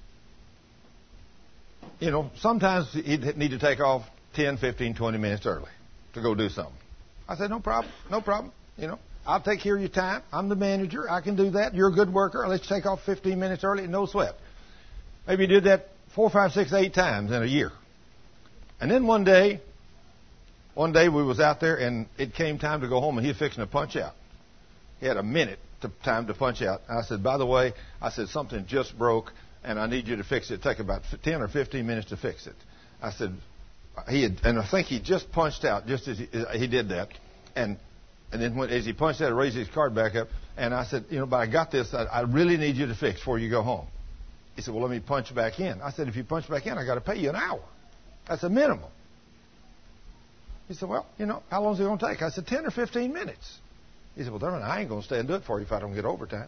sometimes he'd need to take off 10, 15, 20 minutes early to go do something. I said, no problem, I'll take care of your time. I'm the manager. I can do that. You're a good worker. Let's take off 15 minutes early. No sweat. Maybe he did that 4, 5, 6, 8 times in a year. And then one day we was out there, and it came time to go home, and he was fixing to punch out. He had a minute time to punch out. I said, by the way, something just broke, and I need you to fix it. Take about 10 or 15 minutes to fix it. I said, and I think he just punched out just as he did that. And then as he punched out, he raised his card back up. And I said, but I got this. I really need you to fix before you go home. He said, well, let me punch back in. I said, if you punch back in, I got to pay you an hour. That's a minimum. He said, well, how long is it going to take? I said, 10 or 15 minutes. He said, well, darling, I ain't going to stay and do it for you if I don't get overtime.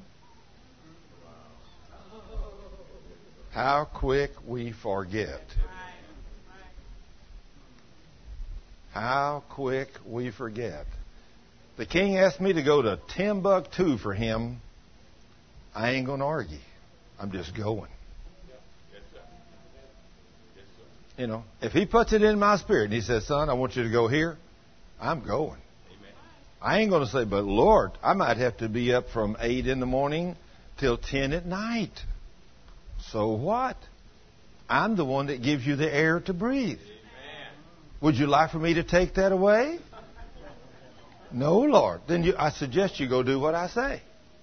How quick we forget. How quick we forget. The king asked me to go to Timbuktu for him. I ain't going to argue. I'm just going. If he puts it in my spirit and he says, son, I want you to go here, I'm going. I ain't going to say, but Lord, I might have to be up from 8 in the morning till 10 at night. So what? I'm the one that gives you the air to breathe. Amen. Would you like for me to take that away? No, Lord. Then I suggest you go do what I say.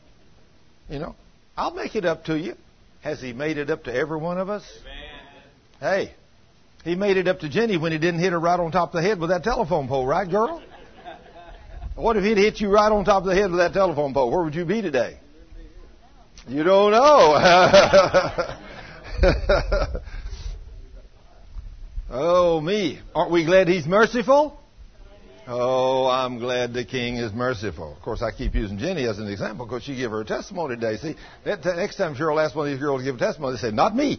I'll make it up to you. Has he made it up to every one of us? Amen. Hey, he made it up to Jenny when he didn't hit her right on top of the head with that telephone pole, right, girl? What if he'd hit you right on top of the head with that telephone pole? Where would you be today? You don't know. Oh, me. Aren't we glad he's merciful? Oh, I'm glad the King is merciful. Of course, I keep using Jenny as an example because she gave her a testimony today. See, next time Cheryl asks one of these girls to give a testimony, they say, not me.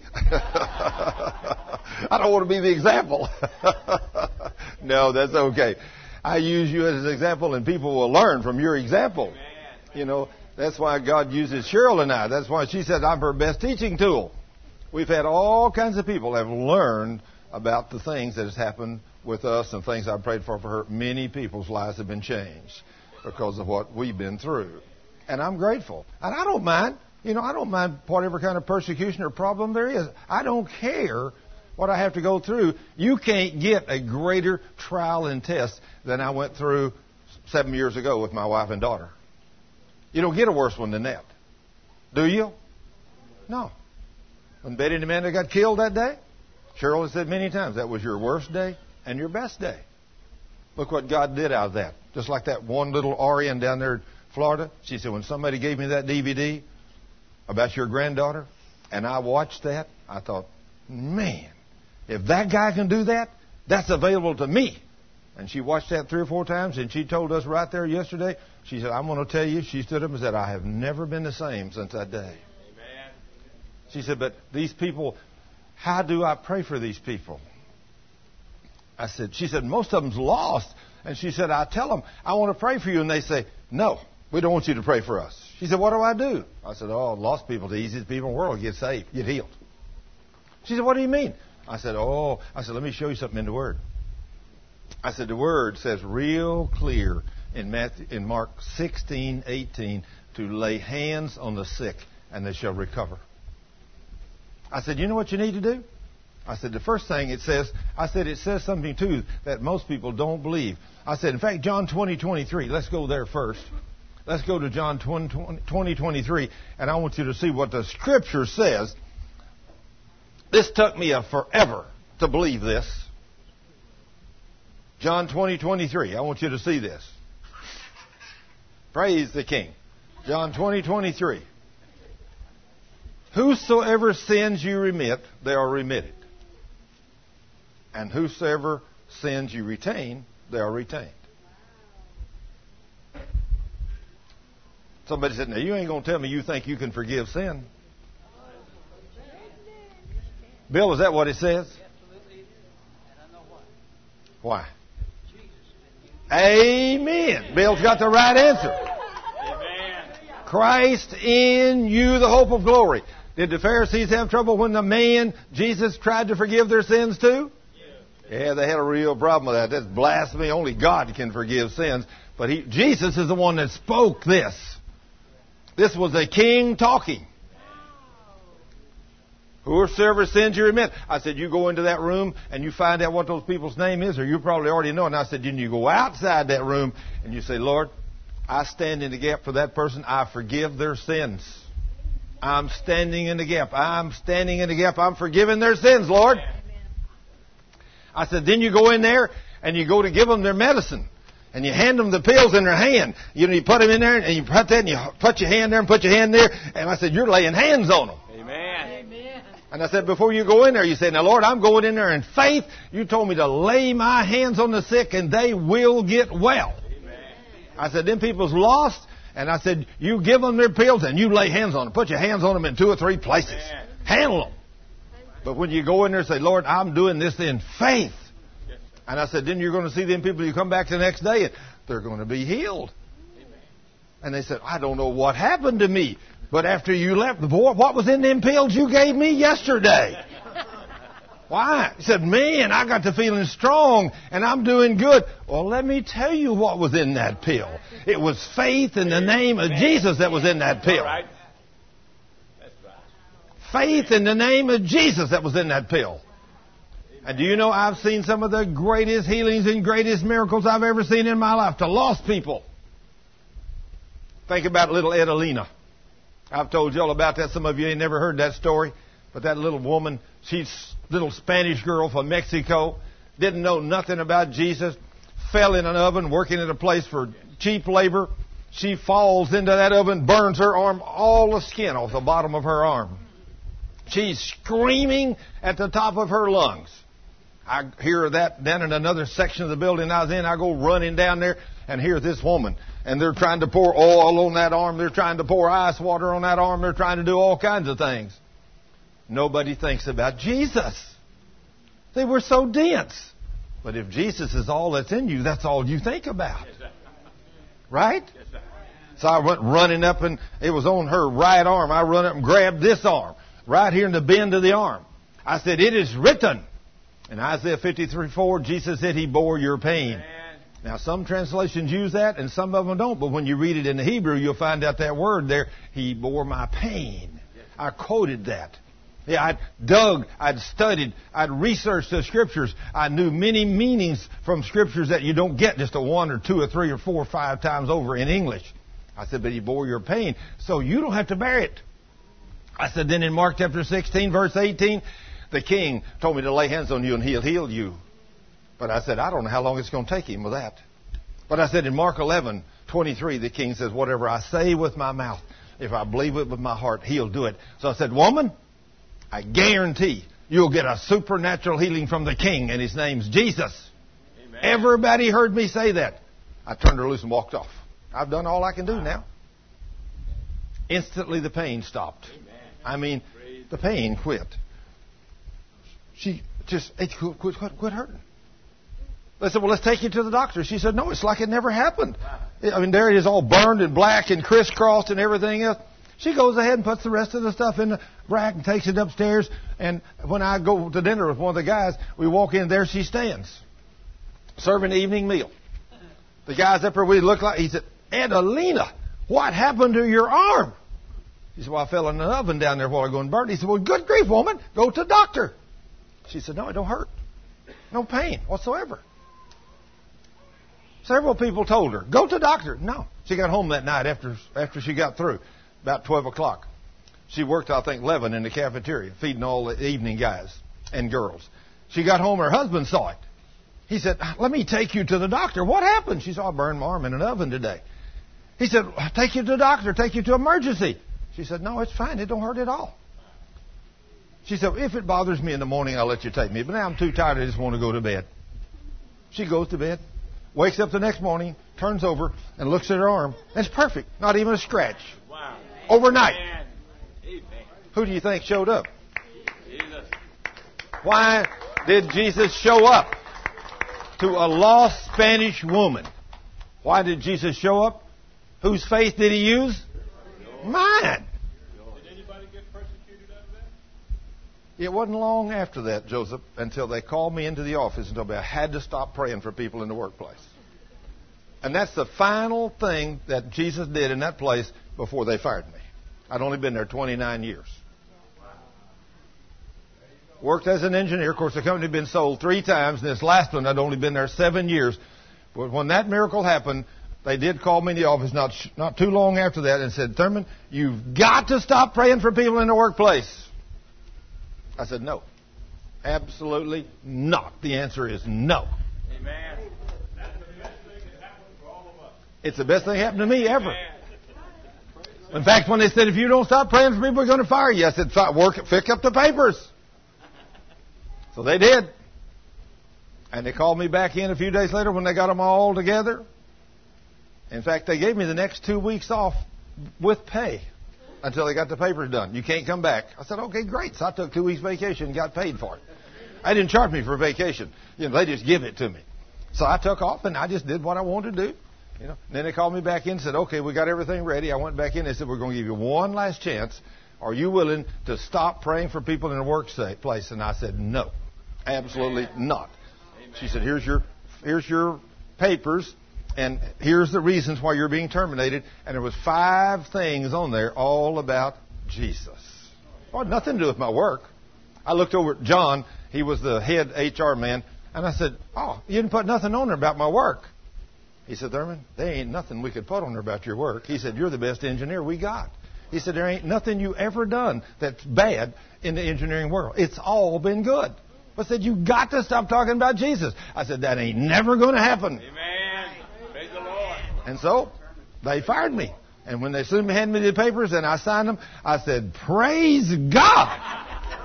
I don't want to be the example. No, that's okay. I use you as an example, and people will learn from your example. You know, that's why God uses Cheryl and I. That's why she said I'm her best teaching tool. We've had all kinds of people have learned about the things that has happened with us and things I prayed for her. Many people's lives have been changed because of what we've been through. And I'm grateful. And I don't mind. You know, I don't mind whatever kind of persecution or problem there is. I don't care what I have to go through. You can't get a greater trial and test than I went through 7 years ago with my wife and daughter. You don't get a worse one than that. Do you? No. When Betty and Amanda got killed that day, Cheryl has said many times, that was your worst day and your best day. Look what God did out of that. Just like that one little RN down there in Florida. She said, when somebody gave me that DVD about your granddaughter, and I watched that, I thought, man, if that guy can do that, that's available to me. And she watched that 3 or 4 times, and she told us right there yesterday, she said, I'm going to tell you, she stood up and said, I have never been the same since that day. Amen. She said, but these people, how do I pray for these people? She said, most of them's lost. And she said, I tell them, I want to pray for you. And they say, no, we don't want you to pray for us. She said, what do I do? I said, oh, lost people, the easiest people in the world, get saved, get healed. She said, what do you mean? I said, let me show you something in the Word. I said, the Word says real clear in Mark 16:18 to lay hands on the sick and they shall recover. I said, you know what you need to do? I said, the first thing it says something too that most people don't believe. I said, in fact, John 20:23. Let's go there first. Let's go to John 20:23, and I want you to see what the Scripture says. This took me forever to believe this. John 20:23. I want you to see this. Praise the King. John 20:23. Whosoever sins you remit, they are remitted. And whosoever sins you retain, they are retained. Somebody said, now you ain't going to tell me you think you can forgive sin. Bill, is that what it says? Why? Amen. Bill's got the right answer. Amen. Christ in you, the hope of glory. Did the Pharisees have trouble when the man, Jesus, tried to forgive their sins too? Yeah, they had a real problem with that. That's blasphemy. Only God can forgive sins. But Jesus is the one that spoke this. This was a king talking. Whosoever sins you remit. I said, you go into that room and you find out what those people's name is, or you probably already know. And I said, then you go outside that room and you say, Lord, I stand in the gap for that person. I forgive their sins. I'm standing in the gap. I'm standing in the gap. I'm forgiving their sins, Lord. I said, then you go in there and you go to give them their medicine. And you hand them the pills in their hand. You know, you put them in there and you put that and you put your hand there and put your hand there. And I said, you're laying hands on them. Amen. Amen. And I said, before you go in there, you say, now, Lord, I'm going in there in faith. You told me to lay my hands on the sick and they will get well. Amen. I said, them people's lost. And I said, you give them their pills and you lay hands on them. Put your hands on them in 2 or 3 places. Amen. Handle them. But when you go in there and say, Lord, I'm doing this in faith. And I said, then you're going to see them people, you come back the next day and they're going to be healed. Amen. And they said, I don't know what happened to me. But after you left, boy, what was in them pills you gave me yesterday? Why? He said, man, I got to feeling strong and I'm doing good. Well, let me tell you what was in that pill. It was faith in the name of Jesus that was in that pill. Faith in the name of Jesus that was in that pill. And do you know, I've seen some of the greatest healings and greatest miracles I've ever seen in my life to lost people. Think about little Edelina. I've told you all about that. Some of you ain't never heard that story. But that little woman, she's a little Spanish girl from Mexico, didn't know nothing about Jesus, fell in an oven working at a place for cheap labor. She falls into that oven, burns her arm, all the skin off the bottom of her arm. She's screaming at the top of her lungs. I hear that down in another section of the building I was in. I go running down there and hear this woman. And they're trying to pour oil on that arm. They're trying to pour ice water on that arm. They're trying to do all kinds of things. Nobody thinks about Jesus. They were so dense. But if Jesus is all that's in you, that's all you think about. Right? So I went running up, and it was on her right arm. I run up and grabbed this arm, right here in the bend of the arm. I said, "It is written." In Isaiah 53:4, Jesus said He bore your pain. Now, some translations use that, and some of them don't. But when you read it in the Hebrew, you'll find out that word there, He bore my pain. I quoted that. Yeah, I'd dug, I'd studied, I'd researched the Scriptures. I knew many meanings from Scriptures that you don't get just a 1 or 2 or 3 or 4 or 5 times over in English. I said, but He bore your pain, so you don't have to bear it. I said, then in Mark chapter 16, verse 18, the King told me to lay hands on you and He'll heal you. But I said, I don't know how long it's going to take Him with that. But I said in Mark 11:23, the King says, whatever I say with my mouth, if I believe it with my heart, He'll do it. So I said, woman, I guarantee you'll get a supernatural healing from the King, and His name's Jesus. Amen. Everybody heard me say that. I turned her loose and walked off. I've done all I can do now. Instantly the pain stopped. Amen. I mean, the pain quit. She just quit hurting. They said, well, let's take you to the doctor. She said, no, it's like it never happened. I mean, there it is all burned and black and crisscrossed and everything else. She goes ahead and puts the rest of the stuff in the rack and takes it upstairs. And when I go to dinner with one of the guys, we walk in, there she stands, serving the evening meal. The guy's up there, we look like, he said, Adelina, what happened to your arm? She said, well, I fell in an oven down there while I was going to burn. He said, well, good grief, woman, go to the doctor. She said, no, it don't hurt. No pain whatsoever. Several people told her, go to the doctor. No. She got home that night after she got through, about 12 o'clock. She worked, I think, 11 in the cafeteria, feeding all the evening guys and girls. She got home, her husband saw it. He said, let me take you to the doctor. What happened? She said, I burned my arm in an oven today. He said, take you to the doctor, take you to emergency. She said, no, it's fine. It don't hurt at all. She said, if it bothers me in the morning, I'll let you take me. But now I'm too tired. I just want to go to bed. She goes to bed, wakes up the next morning, turns over, and looks at her arm. It's perfect. Not even a scratch. Wow. Overnight. Amen. Who do you think showed up? Jesus. Why did Jesus show up to a lost Spanish woman? Why did Jesus show up? Whose faith did He use? Mine. Did anybody get persecuted out of that? It wasn't long after that, Joseph, until they called me into the office and told me I had to stop praying for people in the workplace. And that's the final thing that Jesus did in that place before they fired me. I'd only been there 29 years. Worked as an engineer. Of course, the company had been sold 3 times, and this last one I'd only been there 7 years. But when that miracle happened, they did call me in the office not too long after that and said, Thurman, you've got to stop praying for people in the workplace. I said, no. Absolutely not. The answer is no. Amen. That's the best thing that happened for all of us. It's the best thing that happened to me ever. In fact, when they said, if you don't stop praying for people, we're going to fire you, I said, pick up the papers. So they did. And they called me back in a few days later when they got them all together. In fact, they gave me the next 2 weeks off with pay until they got the papers done. You can't come back. I said, okay, great. So I took 2 weeks vacation and got paid for it. I didn't charge me for vacation. They just give it to me. So I took off and I just did what I wanted to do. And then they called me back in and said, okay, we got everything ready. I went back in. They said, we're going to give you one last chance. Are you willing to stop praying for people in the workplace? And I said, no, absolutely not. She said, here's your papers. And here's the reasons why you're being terminated. And there was 5 things on there all about Jesus. It had nothing to do with my work. I looked over at John. He was the head HR man. And I said, oh, you didn't put nothing on there about my work. He said, Thurman, there ain't nothing we could put on there about your work. He said, you're the best engineer we got. He said, there ain't nothing you ever done that's bad in the engineering world. It's all been good. But said, you got to stop talking about Jesus. I said, that ain't never going to happen. Amen. Praise the Lord. And so they fired me. And when they soon handed me the papers and I signed them, I said, praise God.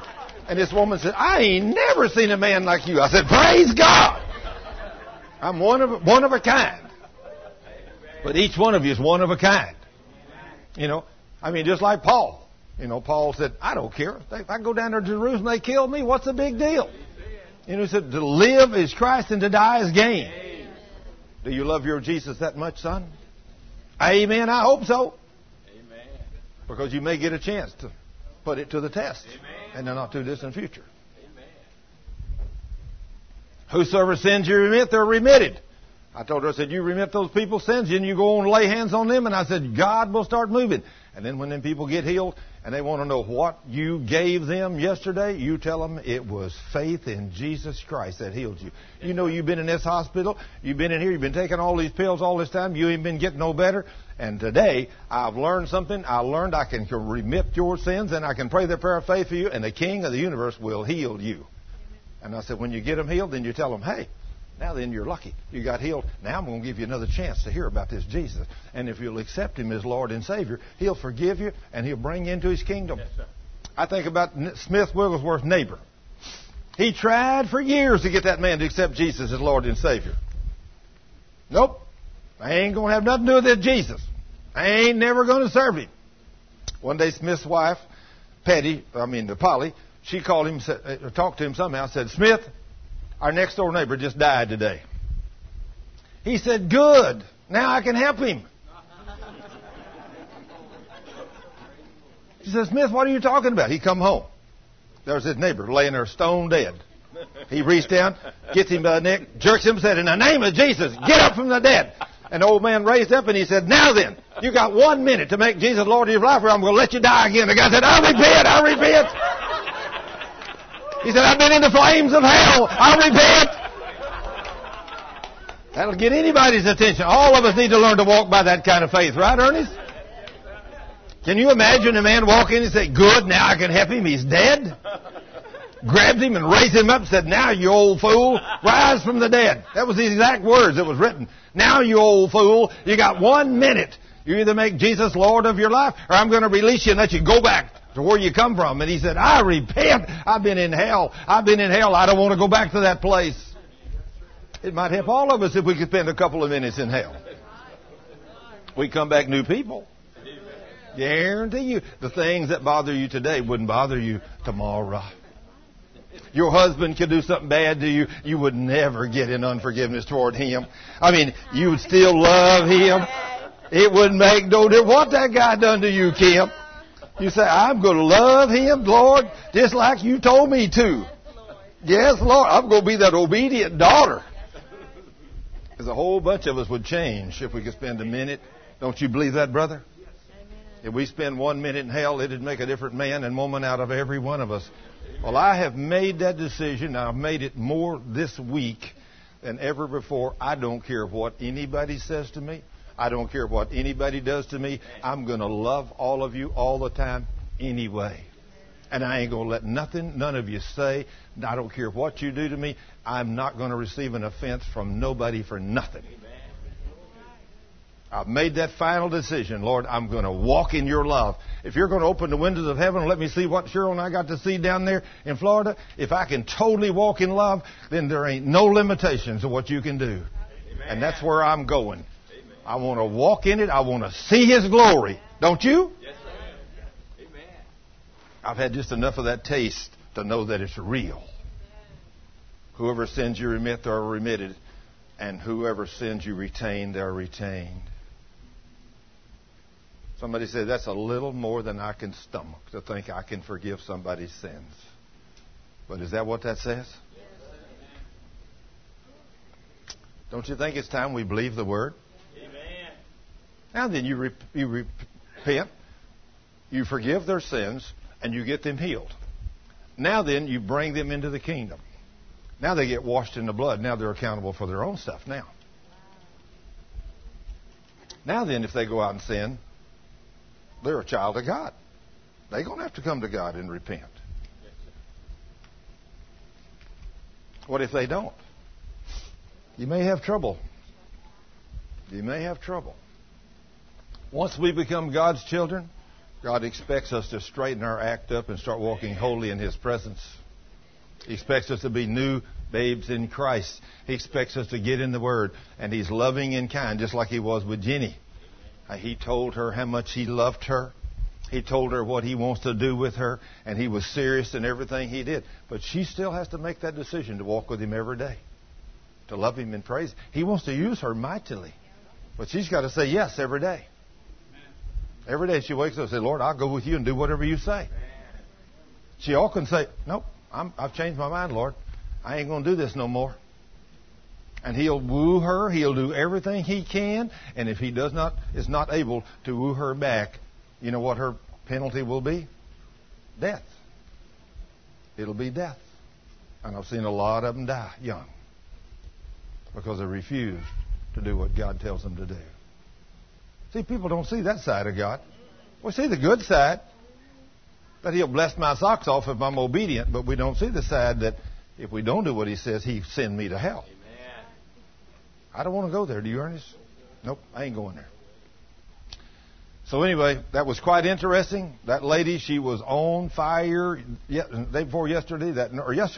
And this woman said, I ain't never seen a man like you. I said, praise God. I'm one of a kind. But each one of you is one of a kind. You know, I mean, just like Paul. You know, Paul said, I don't care. If I go down there to Jerusalem, they kill me. What's the big deal? You know, he said, to live is Christ and to die is gain. Do you love your Jesus that much, son? Amen. I hope so. Amen. Because you may get a chance to put it to the test. Amen. In the not too distant future. Amen. Whosoever sins you remit, they're remitted. I told her, I said, you remit those people's sins, and you go on and lay hands on them, and I said, God will start moving. And then when them people get healed, and they want to know what you gave them yesterday, you tell them it was faith in Jesus Christ that healed you. You know you've been in this hospital, you've been in here, you've been taking all these pills all this time, you ain't been getting no better. And today, I've learned something. I learned I can remit your sins, and I can pray the prayer of faith for you, and the King of the universe will heal you. And I said, when you get them healed, then you tell them, hey, now then you're lucky. You got healed. Now I'm going to give you another chance to hear about this Jesus. And if you'll accept Him as Lord and Savior, He'll forgive you and He'll bring you into His kingdom. Yes, sir. I think about Smith Wigglesworth's neighbor. He tried for years to get that man to accept Jesus as Lord and Savior. Nope. I ain't going to have nothing to do with that Jesus. I ain't never going to serve Him. One day Smith's wife, Polly, she called him, talked to him somehow, said, Smith, our next door neighbor just died today. He said, good. Now I can help him. She said, Smith, what are you talking about? He come home. There's his neighbor laying there stone dead. He reached down, gets him by the neck, jerks him, said, in the name of Jesus, get up from the dead. And the old man raised up and he said, now then, you got 1 minute to make Jesus Lord of your life or I'm going to let you die again. The guy said, I repent. He said, I've been in the flames of hell. I repent. That'll get anybody's attention. All of us need to learn to walk by that kind of faith. Right, Ernest? Can you imagine a man walk in and say, good, now I can help him. He's dead. Grabbed him and raised him up and said, now you old fool, rise from the dead. That was the exact words that was written. Now you old fool, you got 1 minute. You either make Jesus Lord of your life or I'm going to release you and let you go back to where you come from. And he said, I repent. I've been in hell. I don't want to go back to that place. It might help all of us if we could spend a couple of minutes in hell. We come back new people. Guarantee you, the things that bother you today wouldn't bother you tomorrow. Your husband could do something bad to you. You would never get in unforgiveness toward him. I mean, you would still love him. It wouldn't make no difference what that guy done to you, Kim. You say, I'm going to love him, Lord, just like you told me to. Yes, Lord, I'm going to be that obedient daughter. Because a whole bunch of us would change if we could spend a minute. Don't you believe that, brother? If we spend 1 minute in hell, it'd make a different man and woman out of every one of us. Well, I have made that decision. I've made it more this week than ever before. I don't care what anybody says to me. I don't care what anybody does to me. I'm going to love all of you all the time anyway. And I ain't going to let none of you say, I don't care what you do to me. I'm not going to receive an offense from nobody for nothing. I've made that final decision. Lord, I'm going to walk in your love. If you're going to open the windows of heaven and let me see what Cheryl and I got to see down there in Florida, if I can totally walk in love, then there ain't no limitations to what you can do. Amen. And that's where I'm going. Amen. I want to walk in it. I want to see His glory. Don't you? Yes, sir. Amen. I've had just enough of that taste to know that it's real. Whoever sins you remit, they are remitted. And whoever sins you retain, they are retained. Somebody said, that's a little more than I can stomach to think I can forgive somebody's sins. But is that what that says? Yes. Don't you think it's time we believe the Word? Amen. Now then, you repent, you forgive their sins, and you get them healed. Now then, you bring them into the kingdom. Now they get washed in the blood. Now they're accountable for their own stuff now. Now then, if they go out and sin, they're a child of God. They're going to have to come to God and repent. What if they don't? You may have trouble. You may have trouble. Once we become God's children, God expects us to straighten our act up and start walking holy in His presence. He expects us to be new babes in Christ. He expects us to get in the Word. And He's loving and kind, just like He was with Jenny. He told her how much He loved her. He told her what He wants to do with her. And He was serious in everything He did. But she still has to make that decision to walk with Him every day, to love Him and praise Him. He wants to use her mightily. But she's got to say yes every day. Every day she wakes up and says, Lord, I'll go with you and do whatever you say. She all can say, nope, I've changed my mind, Lord. I ain't going to do this no more. And He'll woo her. He'll do everything He can. And if He is not able to woo her back, you know what her penalty will be? Death. It'll be death. And I've seen a lot of them die young because they refused to do what God tells them to do. See, people don't see that side of God. We see the good side, that He'll bless my socks off if I'm obedient, but we don't see the side that if we don't do what He says, He send me to hell. Amen. I don't want to go there. Do you, Ernest? Nope, I ain't going there. So anyway, that was quite interesting. That lady, she was on fire the day before yesterday. That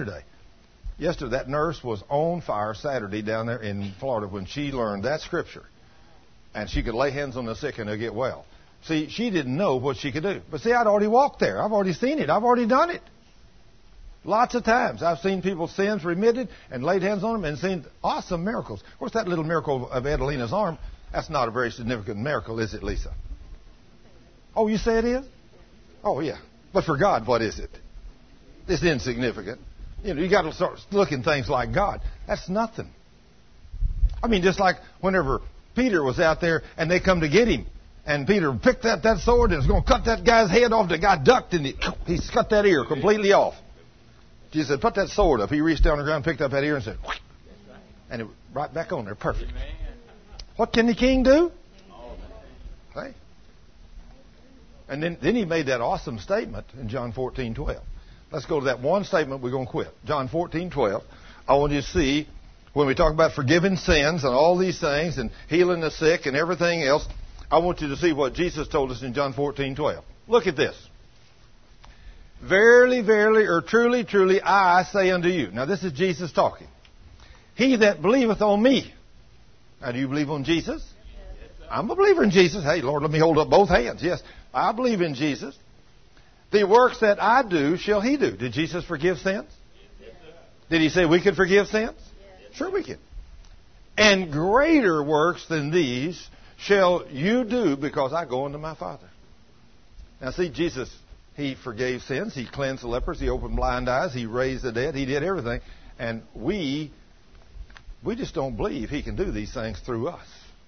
nurse was on fire Saturday down there in Florida when she learned that scripture. And she could lay hands on the sick and they'll get well. See, she didn't know what she could do. But see, I'd already walked there. I've already seen it. I've already done it. Lots of times. I've seen people's sins remitted and laid hands on them and seen awesome miracles. Of course, that little miracle of Adelina's arm, that's not a very significant miracle, is it, Lisa? Oh, you say it is? Oh, yeah. But for God, what is it? It's insignificant. You know, you got to start looking things like God. That's nothing. I mean, just like whenever Peter was out there and they come to get him, and Peter picked up that sword and was going to cut that guy's head off. The guy ducked and he cut that ear completely off. Jesus said, put that sword up. He reached down the ground, picked up that ear and said, whoosh, and it right back on there. Perfect. What can the king do? Hey. And then he made that awesome statement in John 14:12. Let's go to that one statement. We're going to quit. John 14:12. I want you to see when we talk about forgiving sins and all these things and healing the sick and everything else, I want you to see what Jesus told us in John 14:12. Look at this. Verily, verily, or truly, truly, I say unto you. Now, this is Jesus talking. He that believeth on me. Now, do you believe on Jesus? I'm a believer in Jesus. Hey, Lord, let me hold up both hands. Yes, I believe in Jesus. The works that I do shall he do. Did Jesus forgive sins? Did He say we could forgive sins? Sure we can. And greater works than these shall you do because I go unto my Father. Now see, Jesus, He forgave sins. He cleansed the lepers. He opened blind eyes. He raised the dead. He did everything. And we just don't believe He can do these things through us.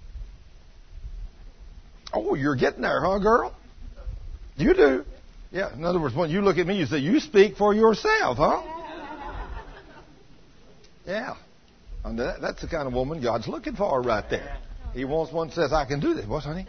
Oh, you're getting there, huh, girl? You do. Yeah, in other words, when you look at me, you say, you speak for yourself, huh? Yeah. And that's the kind of woman God's looking for right there. He wants one that says, I can do this. What, honey?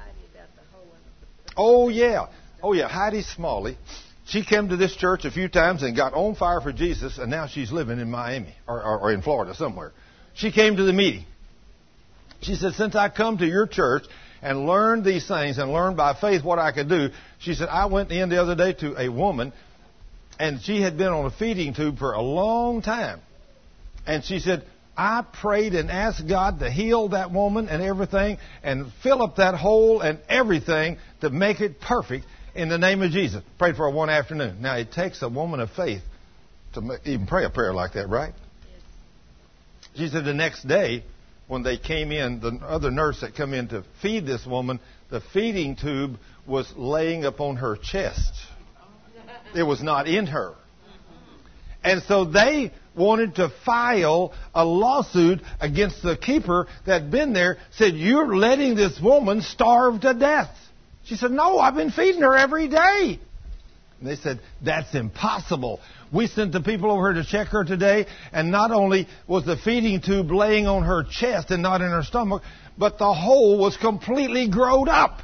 Oh, yeah. Oh, yeah. Heidi Smalley. She came to this church a few times and got on fire for Jesus, and now she's living in Miami or in Florida somewhere. She came to the meeting. She said, since I come to your church and learned these things and learned by faith what I could do, she said, I went in the other day to a woman, and she had been on a feeding tube for a long time. And she said, I prayed and asked God to heal that woman and everything and fill up that hole and everything to make it perfect in the name of Jesus. Prayed for her one afternoon. Now, it takes a woman of faith to even pray a prayer like that, right? She said the next day when they came in, the other nurse that come in to feed this woman, the feeding tube was laying upon her chest. It was not in her. And so they wanted to file a lawsuit against the keeper that had been there, said, you're letting this woman starve to death. She said, no, I've been feeding her every day. And they said, that's impossible. We sent the people over here to check her today, and not only was the feeding tube laying on her chest and not in her stomach, but the hole was completely growed up.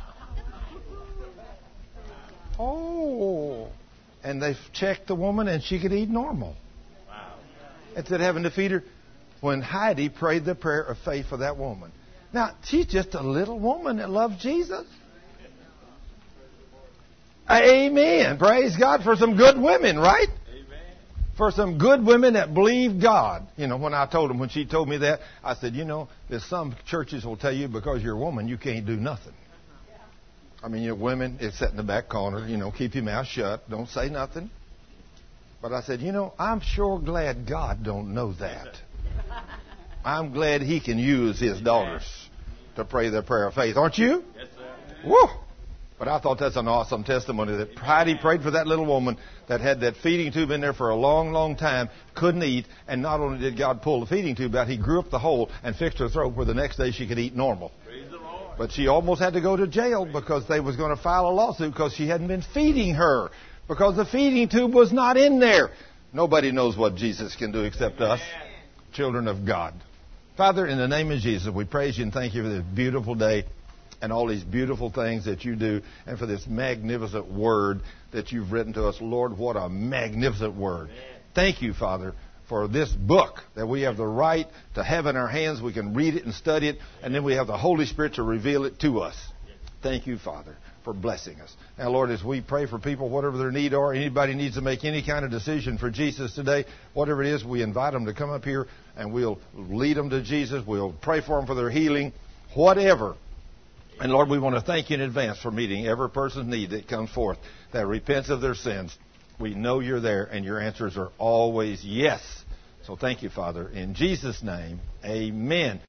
Oh. And they checked the woman, and she could eat normal. Wow. Instead of having to feed her, when Heidi prayed the prayer of faith for that woman. Now, she's just a little woman that loves Jesus. Amen. Praise God for some good women, right? Amen. For some good women that believe God. When she told me that, I said, there's some churches will tell you because you're a woman, you can't do nothing. Women, it's set in the back corner, keep your mouth shut, don't say nothing. But I said, I'm sure glad God don't know that. I'm glad He can use His daughters to pray their prayer of faith. Aren't you? Yes, sir. Woo! But I thought that's an awesome testimony that Heidi prayed for that little woman that had that feeding tube in there for a long, long time, couldn't eat, and not only did God pull the feeding tube out, He grew up the hole and fixed her throat where the next day she could eat normal. Praise the Lord. But she almost had to go to jail because they was going to file a lawsuit because she hadn't been feeding her because the feeding tube was not in there. Nobody knows what Jesus can do except us, children of God. Father, in the name of Jesus, we praise You and thank You for this beautiful day and all these beautiful things that You do and for this magnificent word that You've written to us. Lord, what a magnificent word. Thank You, Father, for this book that we have the right to have in our hands. We can read it and study it, and then we have the Holy Spirit to reveal it to us. Thank You, Father, for blessing us. Now, Lord, as we pray for people, whatever their need are, anybody needs to make any kind of decision for Jesus today, whatever it is, we invite them to come up here and we'll lead them to Jesus. We'll pray for them for their healing, whatever. And Lord, we want to thank You in advance for meeting every person's need that comes forth, that repents of their sins. We know You're there and Your answers are always yes. So thank You, Father. In Jesus' name, amen.